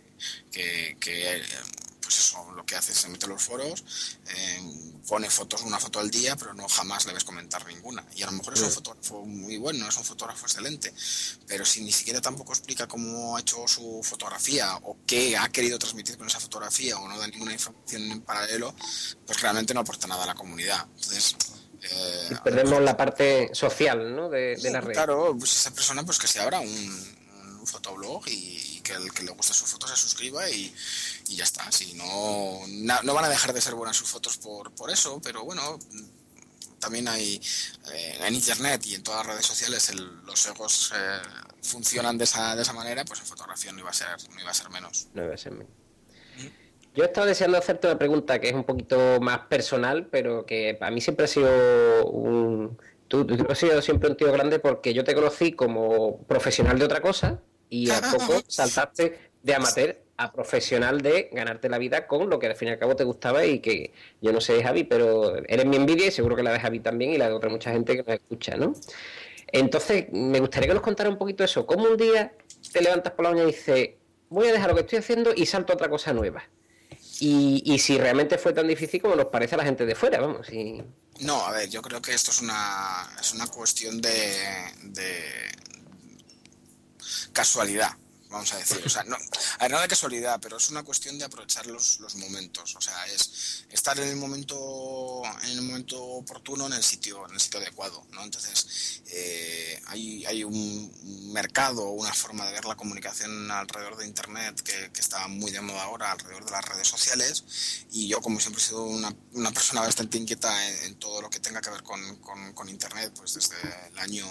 pues eso, lo que hace es se mete en los foros, pone una foto al día, pero no jamás le ves comentar ninguna. Y a lo mejor es un fotógrafo muy bueno, es un fotógrafo excelente, pero si ni siquiera tampoco explica cómo ha hecho su fotografía o qué ha querido transmitir con esa fotografía, o no da ninguna información en paralelo, pues realmente no aporta nada a la comunidad. Entonces perdemos la parte social, ¿no? de la red. Claro, pues esa persona pues que se abra un fotoblog y que el que le guste sus fotos se suscriba y ya está. Si no van a dejar de ser buenas sus fotos por eso, pero bueno, también hay en internet y en todas las redes sociales los egos funcionan de esa manera, pues en fotografía no iba a ser menos. No iba a ser menos. Yo he estado deseando hacerte una pregunta que es un poquito más personal, pero que para mí siempre ha sido Tú has sido siempre un tío grande, porque yo te conocí como profesional de otra cosa y a poco saltaste de amateur a profesional de ganarte la vida con lo que al fin y al cabo te gustaba, y que yo no sé, Javi, pero eres mi envidia y seguro que la de Javi también y la de otra mucha gente que nos escucha, ¿no? Entonces, me gustaría que nos contara un poquito eso. ¿Cómo un día te levantas por la mañana y dices, voy a dejar lo que estoy haciendo y salto a otra cosa nueva? Y si realmente fue tan difícil como nos parece a la gente de fuera, vamos. No, a ver, yo creo que esto es una cuestión de casualidad, vamos a decir. O sea, no de casualidad, pero es una cuestión de aprovechar los momentos. O sea, es estar en el momento oportuno, en el sitio adecuado, ¿no? Entonces, hay un mercado, una forma de ver la comunicación alrededor de Internet que está muy de moda ahora, alrededor de las redes sociales, y yo, como siempre he sido una persona bastante inquieta en todo lo que tenga que ver con Internet, pues desde el año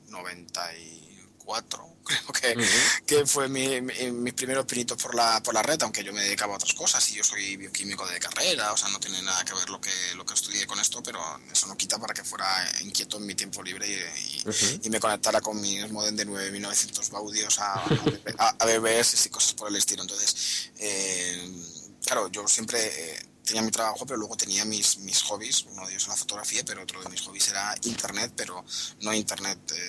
94, creo que fue mis primeros pinitos por la red, aunque yo me dedicaba a otras cosas y yo soy bioquímico de carrera, o sea, no tiene nada que ver lo que estudié con esto, pero eso no quita para que fuera inquieto en mi tiempo libre y me conectara con mis modem de 9900 baudios a BBS y cosas por el estilo. Entonces, claro, yo siempre tenía mi trabajo, pero luego tenía mis hobbies. Uno de ellos era la fotografía, pero otro de mis hobbies era Internet, pero no Internet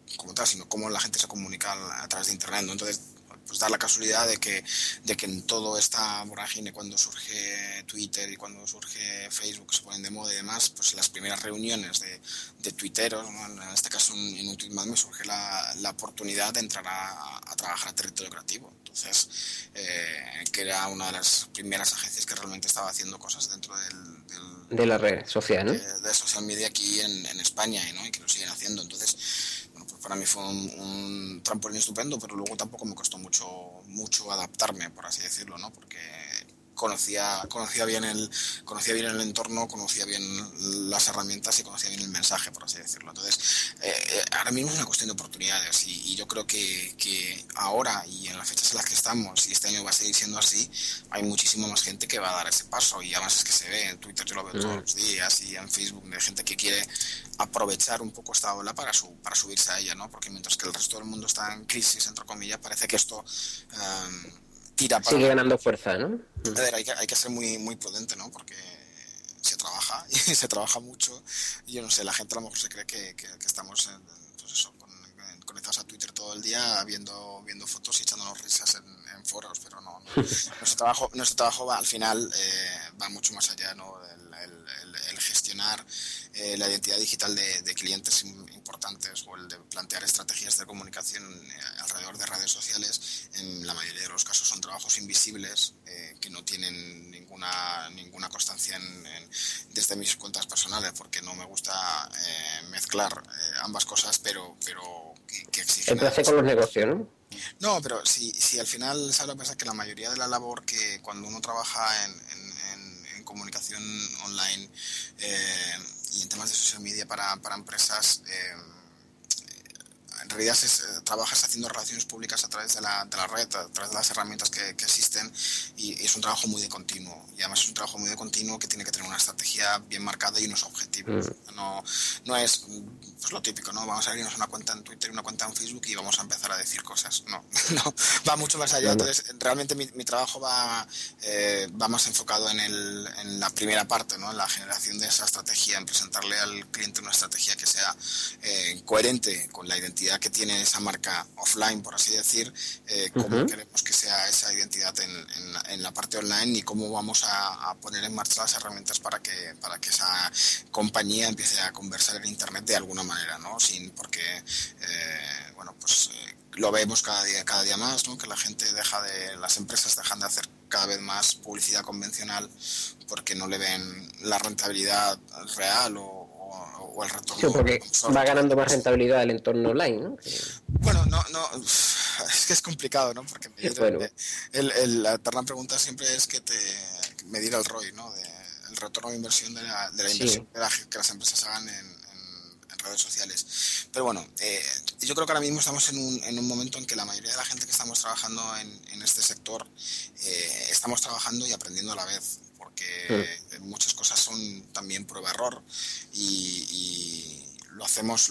como tal, sino cómo la gente se comunica a través de Internet, ¿no? Entonces, pues da la casualidad de que en todo esta vorágine, cuando surge Twitter y cuando surge Facebook, se ponen de moda y demás, pues las primeras reuniones de tuiteros, ¿no? En este caso en un Tweetmap me surge la oportunidad de entrar a trabajar a territorio creativo. Entonces, que era una de las primeras agencias que realmente estaba haciendo cosas dentro de la red social, ¿no? De social media aquí en España, ¿no? Y que lo siguen haciendo. Entonces, bueno, pues para mí fue un trampolín estupendo, pero luego tampoco me costó mucho adaptarme, por así decirlo, ¿no? Porque conocía bien el entorno, conocía bien las herramientas y conocía bien el mensaje, por así decirlo. Entonces, ahora mismo es una cuestión de oportunidades y yo creo que ahora y en las fechas en las que estamos, y este año va a seguir siendo así, hay muchísima más gente que va a dar ese paso, y además es que se ve en Twitter, yo lo veo todos los días, y en Facebook de gente que quiere aprovechar un poco esta ola para subirse a ella, ¿no? Porque mientras que el resto del mundo está en crisis, entre comillas, parece que esto tira para... Sigue ganando fuerza, ¿no? A ver, hay que ser muy prudente, ¿no? Porque se trabaja y se trabaja mucho, y yo no sé, la gente a lo mejor se cree que estamos pues eso, conectados a Twitter todo el día viendo fotos y echándonos risas en foros, pero no. Nuestro trabajo va, al final va mucho más allá, ¿no? El gestionar la identidad digital de clientes importantes, o el de plantear estrategias de comunicación alrededor de redes sociales. En la mayoría de los casos son trabajos invisibles que no tienen ninguna constancia desde mis cuentas personales, porque no me gusta mezclar ambas cosas, pero que exigen... El placer con los negocios, ¿no? No, pero si al final, ¿sabes lo que pasa? Es que la mayoría de la labor que cuando uno trabaja en comunicación online y en temas de social media para empresas, en realidad trabajas haciendo relaciones públicas a través de la red, a través de las herramientas que existen, y es un trabajo muy de continuo. Y además es un trabajo muy de continuo que tiene que tener una estrategia bien marcada y unos objetivos. No es pues lo típico, ¿no? Vamos a abrirnos una cuenta en Twitter y una cuenta en Facebook y vamos a empezar a decir cosas. No, va mucho más allá. Entonces, realmente mi trabajo va más enfocado en la primera parte, ¿no? En la generación de esa estrategia, en presentarle al cliente una estrategia que sea coherente con la identidad que tiene esa marca offline, por así decir, cómo queremos que sea esa identidad en la parte online, y cómo vamos a poner en marcha las herramientas para que esa compañía empiece a conversar en Internet de alguna manera, ¿no? Porque lo vemos cada día más, ¿no? Que las empresas dejan de hacer cada vez más publicidad convencional porque no le ven la rentabilidad real o el retorno. Sí, porque va ganando más rentabilidad el entorno online, ¿no? Bueno, no, es que es complicado, ¿no? Porque la eterna pregunta siempre es que medir el ROI, ¿no? El retorno de inversión de la inversión que las empresas hagan en redes sociales. Pero bueno, yo creo que ahora mismo estamos en un momento en que la mayoría de la gente que estamos trabajando en este sector estamos trabajando y aprendiendo a la vez, porque muchas cosas son también prueba-error, y lo hacemos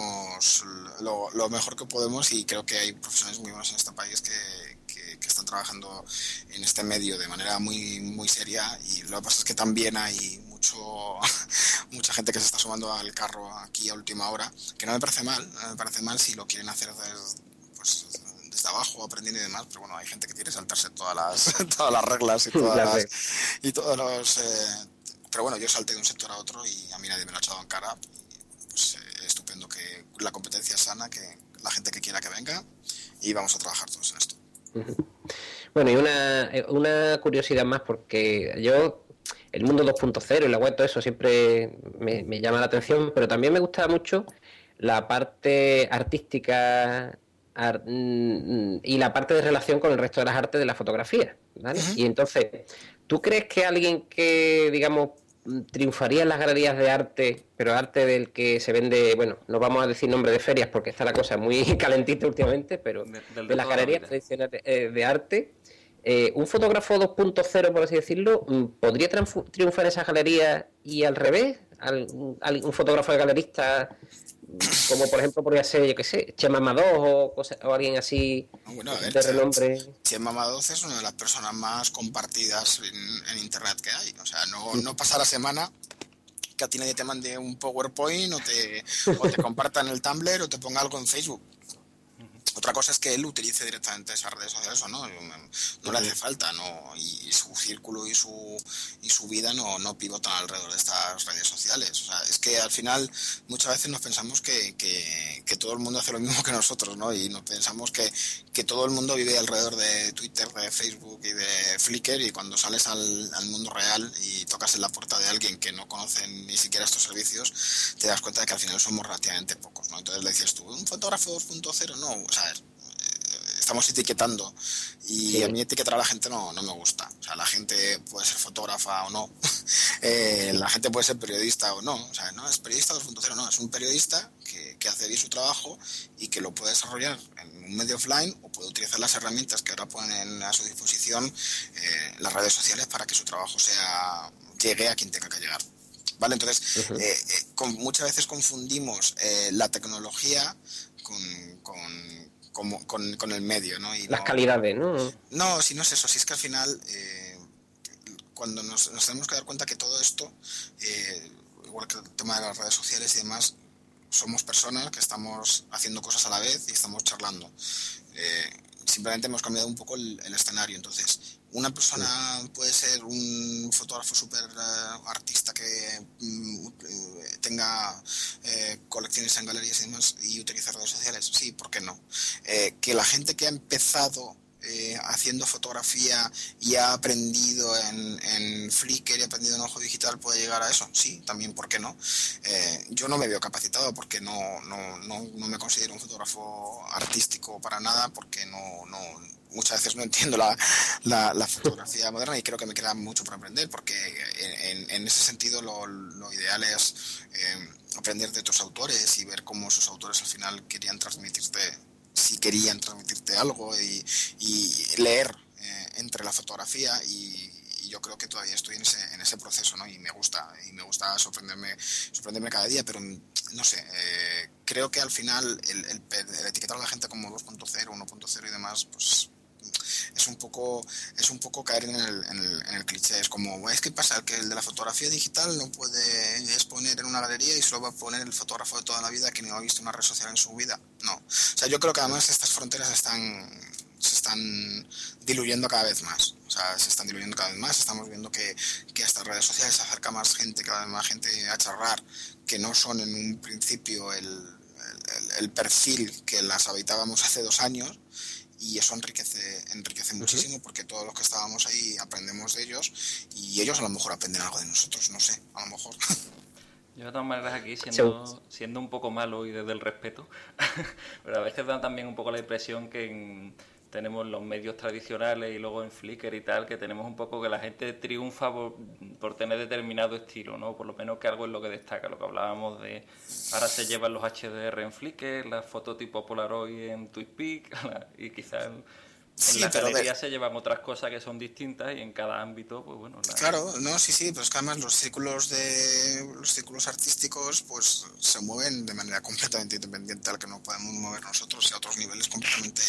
lo mejor que podemos, y creo que hay profesionales muy buenos en este país que están trabajando en este medio de manera muy seria, y lo que pasa es que también hay mucha gente que se está sumando al carro aquí a última hora, que no me parece mal si lo quieren hacer desde abajo, aprendiendo y demás, pero bueno, hay gente que quiere saltarse todas las reglas y todos los pero bueno, yo salté de un sector a otro y a mí nadie me lo ha echado en cara. Pues estupendo, que la competencia es sana, que la gente que quiera que venga, y vamos a trabajar todos en esto. Bueno, y una curiosidad más, porque yo el mundo 2.0 y la web, todo eso siempre me llama la atención, pero también me gusta mucho la parte artística y la parte de relación con el resto de las artes de la fotografía, ¿vale? Y entonces, ¿tú crees que alguien que, digamos, triunfaría en las galerías de arte, pero arte del que se vende, bueno, no vamos a decir nombre de ferias porque está la cosa muy calentita últimamente, pero de las galerías tradicionales de arte, un fotógrafo 2.0, por así decirlo, ¿podría triunfar en esas galerías y al revés? Un fotógrafo de galerista, como por ejemplo podría ser, yo qué sé, Chema Madoz o alguien así de renombre. Chema Madoz es una de las personas más compartidas en internet que hay. O sea, no pasa la semana que a ti nadie te mande un PowerPoint o te comparta en el Tumblr o te ponga algo en Facebook. Otra cosa es que él utilice directamente esas redes sociales o no le hace falta, ¿no? Y su círculo y su vida no pivotan alrededor de estas redes sociales. O sea, es que al final muchas veces nos pensamos que todo el mundo hace lo mismo que nosotros, ¿no? Y nos pensamos que todo el mundo vive alrededor de Twitter, de Facebook y de Flickr, y cuando sales al mundo real y tocas en la puerta de alguien que no conoce ni siquiera estos servicios, te das cuenta de que al final somos relativamente pocos, ¿no? Entonces le dices tú, ¿un fotógrafo 2.0? No, o sea, estamos etiquetando y sí. A mí etiquetar a la gente no me gusta. O sea, la gente puede ser fotógrafa o no, la gente puede ser periodista o no. O sea, no es periodista 2.0, no, es un periodista que hace bien su trabajo y que lo puede desarrollar en un medio offline o puede utilizar las herramientas que ahora ponen a su disposición las redes sociales para que su trabajo llegue a quien tenga que llegar. ¿Vale? Entonces, muchas veces confundimos la tecnología con el medio, ¿no? Y las calidades, ¿no? No, si no es eso, si es que al final cuando nos tenemos que dar cuenta que todo esto, igual que el tema de las redes sociales y demás, somos personas que estamos haciendo cosas a la vez y estamos charlando. Simplemente hemos cambiado un poco el escenario. Entonces, una persona puede ser un fotógrafo súper artista que tenga colecciones en galerías y demás y utiliza redes sociales. Sí, ¿por qué no? Que la gente que ha empezado haciendo fotografía y ha aprendido en Flickr y ha aprendido en Ojo Digital puede llegar a eso. Sí, también, ¿por qué no? Yo no me veo capacitado porque no me considero un fotógrafo artístico para nada, porque muchas veces no entiendo la fotografía moderna y creo que me queda mucho por aprender, porque en ese sentido lo ideal es aprender de otros autores y ver cómo esos autores al final querían transmitirte algo y leer entre la fotografía y yo creo que todavía estoy en ese proceso, ¿no? Y me gusta sorprenderme cada día, pero no sé, creo que al final el etiquetar a la gente como 2.0, 1.0 y demás, pues es un poco caer en el cliché. Es como, es que pasa que el de la fotografía digital no puede exponer en una galería y solo va a poner el fotógrafo de toda la vida que no ha visto una red social en su vida. No, o sea, yo creo que además estas fronteras se están diluyendo cada vez más. O sea, se están diluyendo cada vez más. Estamos viendo que a estas redes sociales se acerca más gente, cada vez más gente a charlar, que no son en un principio el perfil que las habitábamos hace 2 años. Y eso enriquece muchísimo, porque todos los que estábamos ahí aprendemos de ellos y ellos a lo mejor aprenden algo de nosotros, no sé, a lo mejor. Yo de todas maneras aquí siendo un poco malo y desde el respeto, pero a veces da también un poco la impresión que tenemos los medios tradicionales y luego en Flickr y tal, que tenemos un poco que la gente triunfa por tener determinado estilo, ¿no? Por lo menos que algo es lo que destaca, lo que hablábamos de ahora se llevan los HDR en Flickr, las fotos tipo Polaroid en TwitPic y quizás en la galería se llevan otras cosas que son distintas y en cada ámbito, pues bueno... Claro, no, sí, pues que además los círculos artísticos pues se mueven de manera completamente independiente al que no podemos mover nosotros y a otros niveles completamente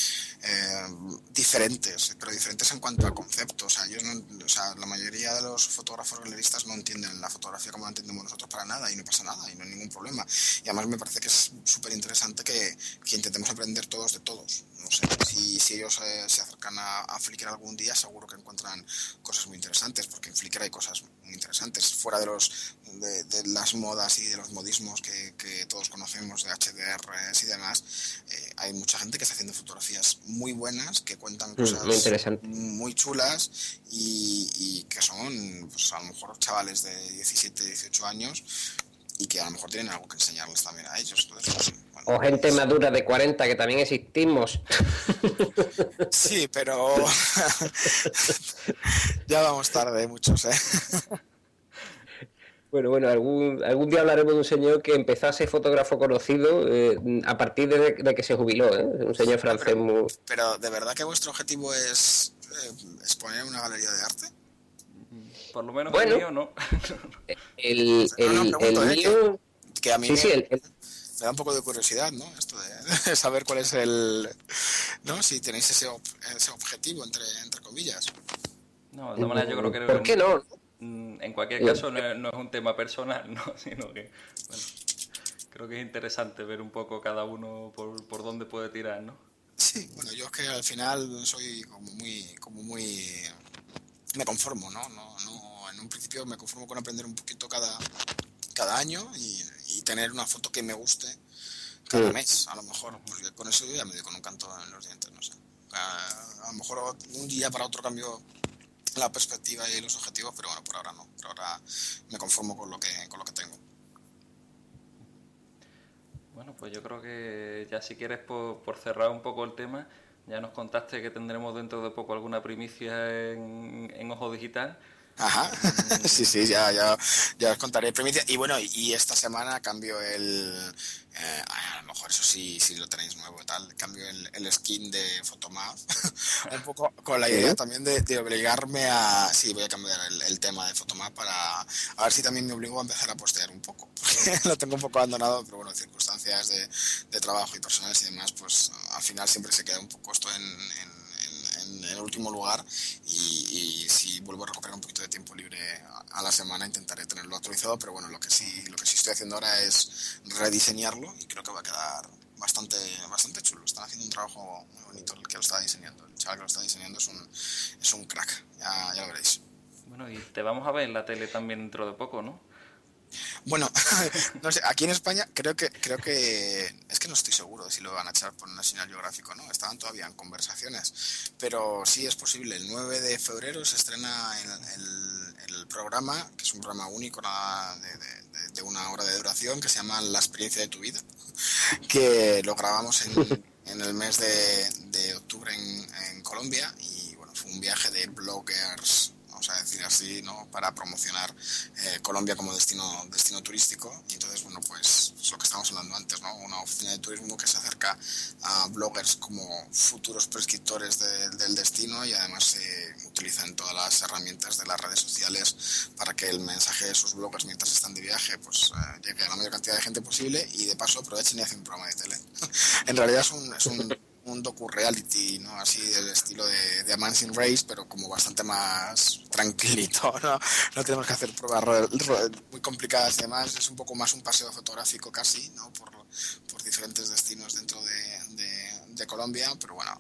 diferentes, pero diferentes en cuanto a conceptos. O sea, la mayoría de los fotógrafos galeristas no entienden la fotografía como la entendemos nosotros para nada y no pasa nada y no hay ningún problema. Y además me parece que es súper interesante que intentemos aprender todos de todos. No sé, si ellos se acercan a Flickr algún día, seguro que encuentran cosas muy interesantes, porque en Flickr hay cosas muy interesantes, fuera de las modas y de los modismos que todos conocemos de HDRs y demás. Hay mucha gente que está haciendo fotografías muy buenas, que cuentan cosas muy chulas y que son, pues a lo mejor chavales de 17, 18 años y que a lo mejor tienen algo que enseñarles también a ellos. Entonces, bueno, o gente madura de 40, que también existimos. Sí, pero ya vamos tarde muchos, ¿eh? Bueno, algún día hablaremos de un señor que empezó a ser fotógrafo conocido a partir de que se jubiló, ¿eh? Un señor francés muy... Pero ¿de verdad que vuestro objetivo es exponer una galería de arte? Por lo menos el mío no. El mío... Que a mí me da un poco de curiosidad, ¿no? Esto de saber cuál es ¿no? Si tenéis ese objetivo, entre comillas. No, de todas maneras yo creo que... ¿Por qué no? En cualquier caso, no es un tema personal, ¿no? Sino que, bueno, creo que es interesante ver un poco cada uno por dónde puede tirar, ¿no? Sí, bueno, yo es que al final soy como muy, me conformo, ¿no? En un principio me conformo con aprender un poquito cada año y tener una foto que me guste cada mes, a lo mejor, porque con eso yo ya me doy con un canto en los dientes, no sé. A lo mejor un día para otro cambio la perspectiva y los objetivos, pero bueno, por ahora no. Por ahora me conformo con lo que tengo. Bueno, pues yo creo que ya si quieres por cerrar un poco el tema, ya nos contaste que tendremos dentro de poco alguna primicia en Ojo Digital. Ajá, sí, ya os contaré primicia. Y bueno, y esta semana cambio a lo mejor eso sí, si lo tenéis nuevo y tal, cambio el skin de Photomath, un poco con la idea también de obligarme sí, voy a cambiar el tema de Photomath a ver si también me obligo a empezar a postear un poco, porque lo tengo un poco abandonado, pero bueno, circunstancias de trabajo y personales y demás, pues al final siempre se queda un poco esto en el último lugar y si vuelvo a recuperar un poquito de tiempo libre a la semana intentaré tenerlo actualizado, pero bueno, lo que sí estoy haciendo ahora es rediseñarlo y creo que va a quedar bastante chulo. Están haciendo un trabajo muy bonito el que lo está diseñando, el chaval que lo está diseñando es un crack, ya lo veréis. Bueno, y te vamos a ver en la tele también dentro de poco, ¿no? Bueno, no sé, aquí en España creo que es que no estoy seguro de si lo van a echar por National Geographic o no, estaban todavía en conversaciones, pero sí es posible. El 9 de febrero se estrena el programa, que es un programa único de 1 hora de duración, que se llama La experiencia de tu vida, que lo grabamos en el mes de octubre en Colombia y bueno, fue un viaje de bloggers, vamos a decir así, ¿no? Para promocionar Colombia como destino turístico. Y entonces, bueno, pues es lo que estábamos hablando antes, ¿no? Una oficina de turismo que se acerca a bloggers como futuros prescriptores del destino y además se utilizan todas las herramientas de las redes sociales para que el mensaje de sus bloggers mientras están de viaje pues llegue a la mayor cantidad de gente posible y de paso aprovechen y hacen un programa de tele. En realidad es un docu-reality, ¿no? Así del estilo de Amazing Race, pero como bastante más tranquilito, ¿no? No tenemos que hacer pruebas muy complicadas y demás. Es un poco más un paseo fotográfico casi, ¿no? Por diferentes destinos dentro de Colombia, pero bueno,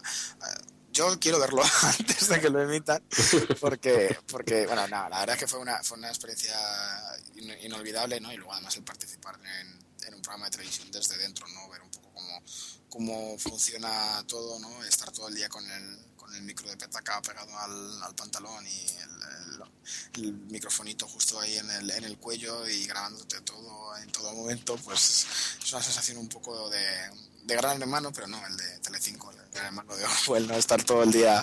yo quiero verlo antes de que lo emitan, porque bueno, nada, la verdad es que fue una experiencia inolvidable, ¿no? Y luego además el participar en un programa de televisión desde dentro, ¿no? Ver un poco cómo funciona todo, ¿no? Estar todo el día con el micro de petaca pegado al pantalón y el microfonito justo ahí en el cuello y grabándote todo en todo momento, pues es una sensación un poco de Gran Hermano, pero no el de Telecinco, el Gran Hermano de Orwell, ¿no? Estar todo el día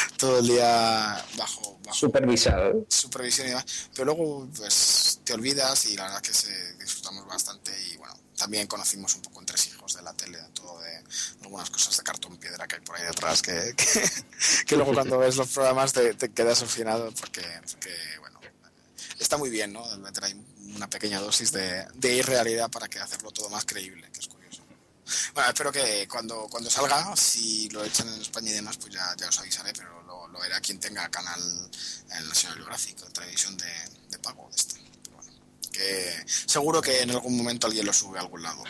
bajo supervisado. Supervisión y demás, pero luego pues te olvidas y la verdad es que disfrutamos bastante y bueno, también conocimos un poco entre hijos de la tele, todo de algunas cosas de cartón piedra que hay por ahí detrás que luego cuando ves los programas te quedas alucinado porque bueno, está muy bien, ¿no? Meter ahí una pequeña dosis de irrealidad para que hacerlo todo más creíble, que es curioso. Bueno, espero que cuando salga, si lo echan en España y demás, pues ya os avisaré, pero lo verá quien tenga canal en National Geographic, televisión de pago de esto. Pero bueno, que seguro que en algún momento alguien lo sube a algún lado.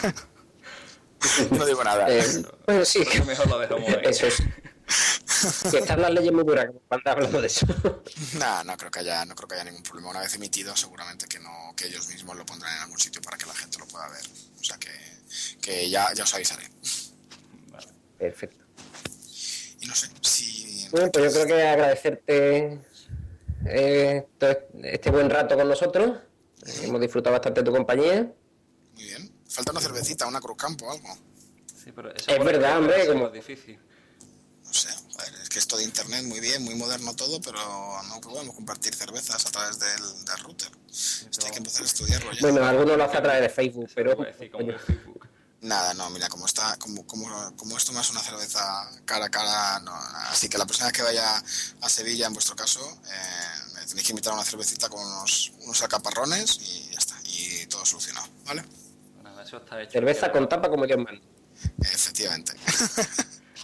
No digo nada. Bueno, sí. Creo que mejor lo dejamos ahí. Eso es. Que están las leyes muy duras cuando hablamos de eso. No creo que haya ningún problema. Una vez emitido, seguramente que ellos mismos lo pondrán en algún sitio para que la gente lo pueda ver. O sea que ya os avisaré. Vale. Perfecto. Y no sé si... Bueno, pues yo creo que agradecerte todo este buen rato con nosotros. Hemos disfrutado bastante de tu compañía. Muy bien. Falta una cervecita, una Cruzcampo o algo. Sí, pero eso Es verdad, hombre, como... es difícil. No sé, joder, es que esto de internet muy bien, muy moderno todo, pero no podemos compartir cervezas a través del router. Esto hay que empezar a estudiarlo ya. Bueno, algunos lo hace a través de Facebook, pero... Como en Facebook. Nada, no, mira, como esto más una cerveza cara a cara, no, así que la próxima vez que vaya a Sevilla, en vuestro caso, me tenéis que invitar a una cervecita con unos alcaparrones y ya está, y todo solucionado, ¿vale? Bueno, eso está hecho. Cerveza con tapa como Dios manda. Efectivamente.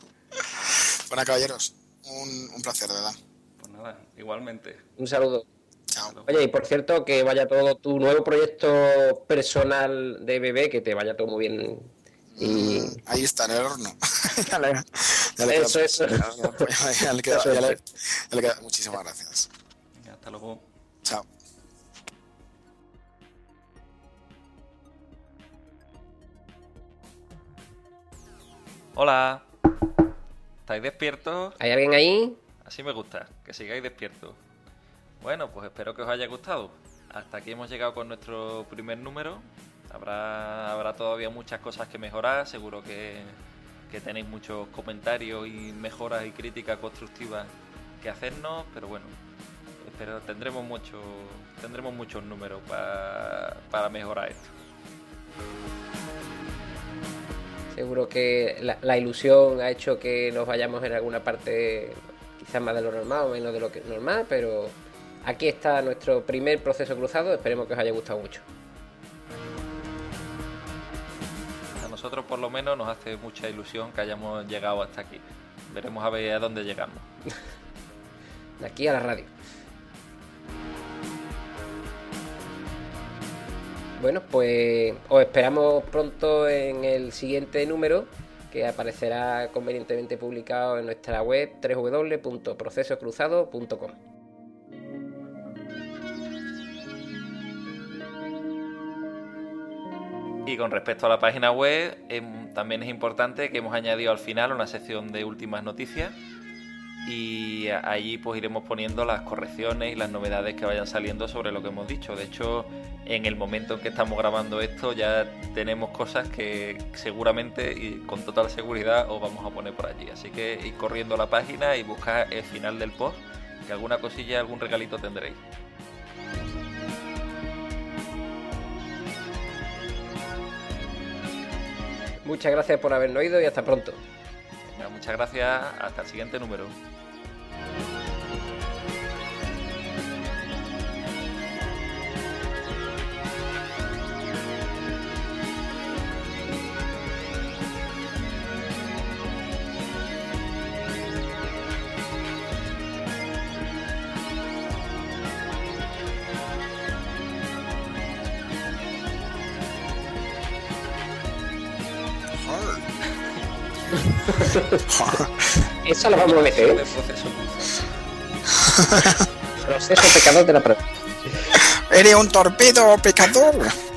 Bueno, caballeros, un placer, de verdad. Pues nada, igualmente. Un saludo. Chao. Oye, y por cierto, que vaya todo tu nuevo proyecto personal de bebé, que te vaya todo muy bien. Y Ahí está, en el horno. Ya le eso. ya le queda. Muchísimas gracias. Hasta luego. Chao. Hola. ¿Estáis despiertos? ¿Hay alguien ahí? Así me gusta, que sigáis despiertos. Bueno, pues espero que os haya gustado. Hasta aquí hemos llegado con nuestro primer número. Habrá todavía muchas cosas que mejorar. Seguro que tenéis muchos comentarios y mejoras y críticas constructivas que hacernos. Pero bueno, tendremos muchos números para mejorar esto. Seguro que la ilusión ha hecho que nos vayamos en alguna parte quizás más de lo normal o menos de lo que normal, pero aquí está nuestro primer proceso cruzado. Esperemos que os haya gustado mucho. A nosotros por lo menos nos hace mucha ilusión que hayamos llegado hasta aquí. Veremos a ver a dónde llegamos. De aquí a la radio. Bueno, pues os esperamos pronto en el siguiente número, que aparecerá convenientemente publicado en nuestra web www.procesocruzado.com. Y con respecto a la página web, también es importante que hemos añadido al final una sección de últimas noticias y allí pues iremos poniendo las correcciones y las novedades que vayan saliendo sobre lo que hemos dicho. De hecho, en el momento en que estamos grabando esto ya tenemos cosas que seguramente y con total seguridad os vamos a poner por allí. Así que id corriendo a la página y buscad el final del post, que alguna cosilla, algún regalito tendréis. Muchas gracias por habernos oído y hasta pronto. Venga, muchas gracias, hasta el siguiente número. Eso lo vamos a meter, ¿eh? Proceso pecador de la prueba. Eres un torpedo pecador.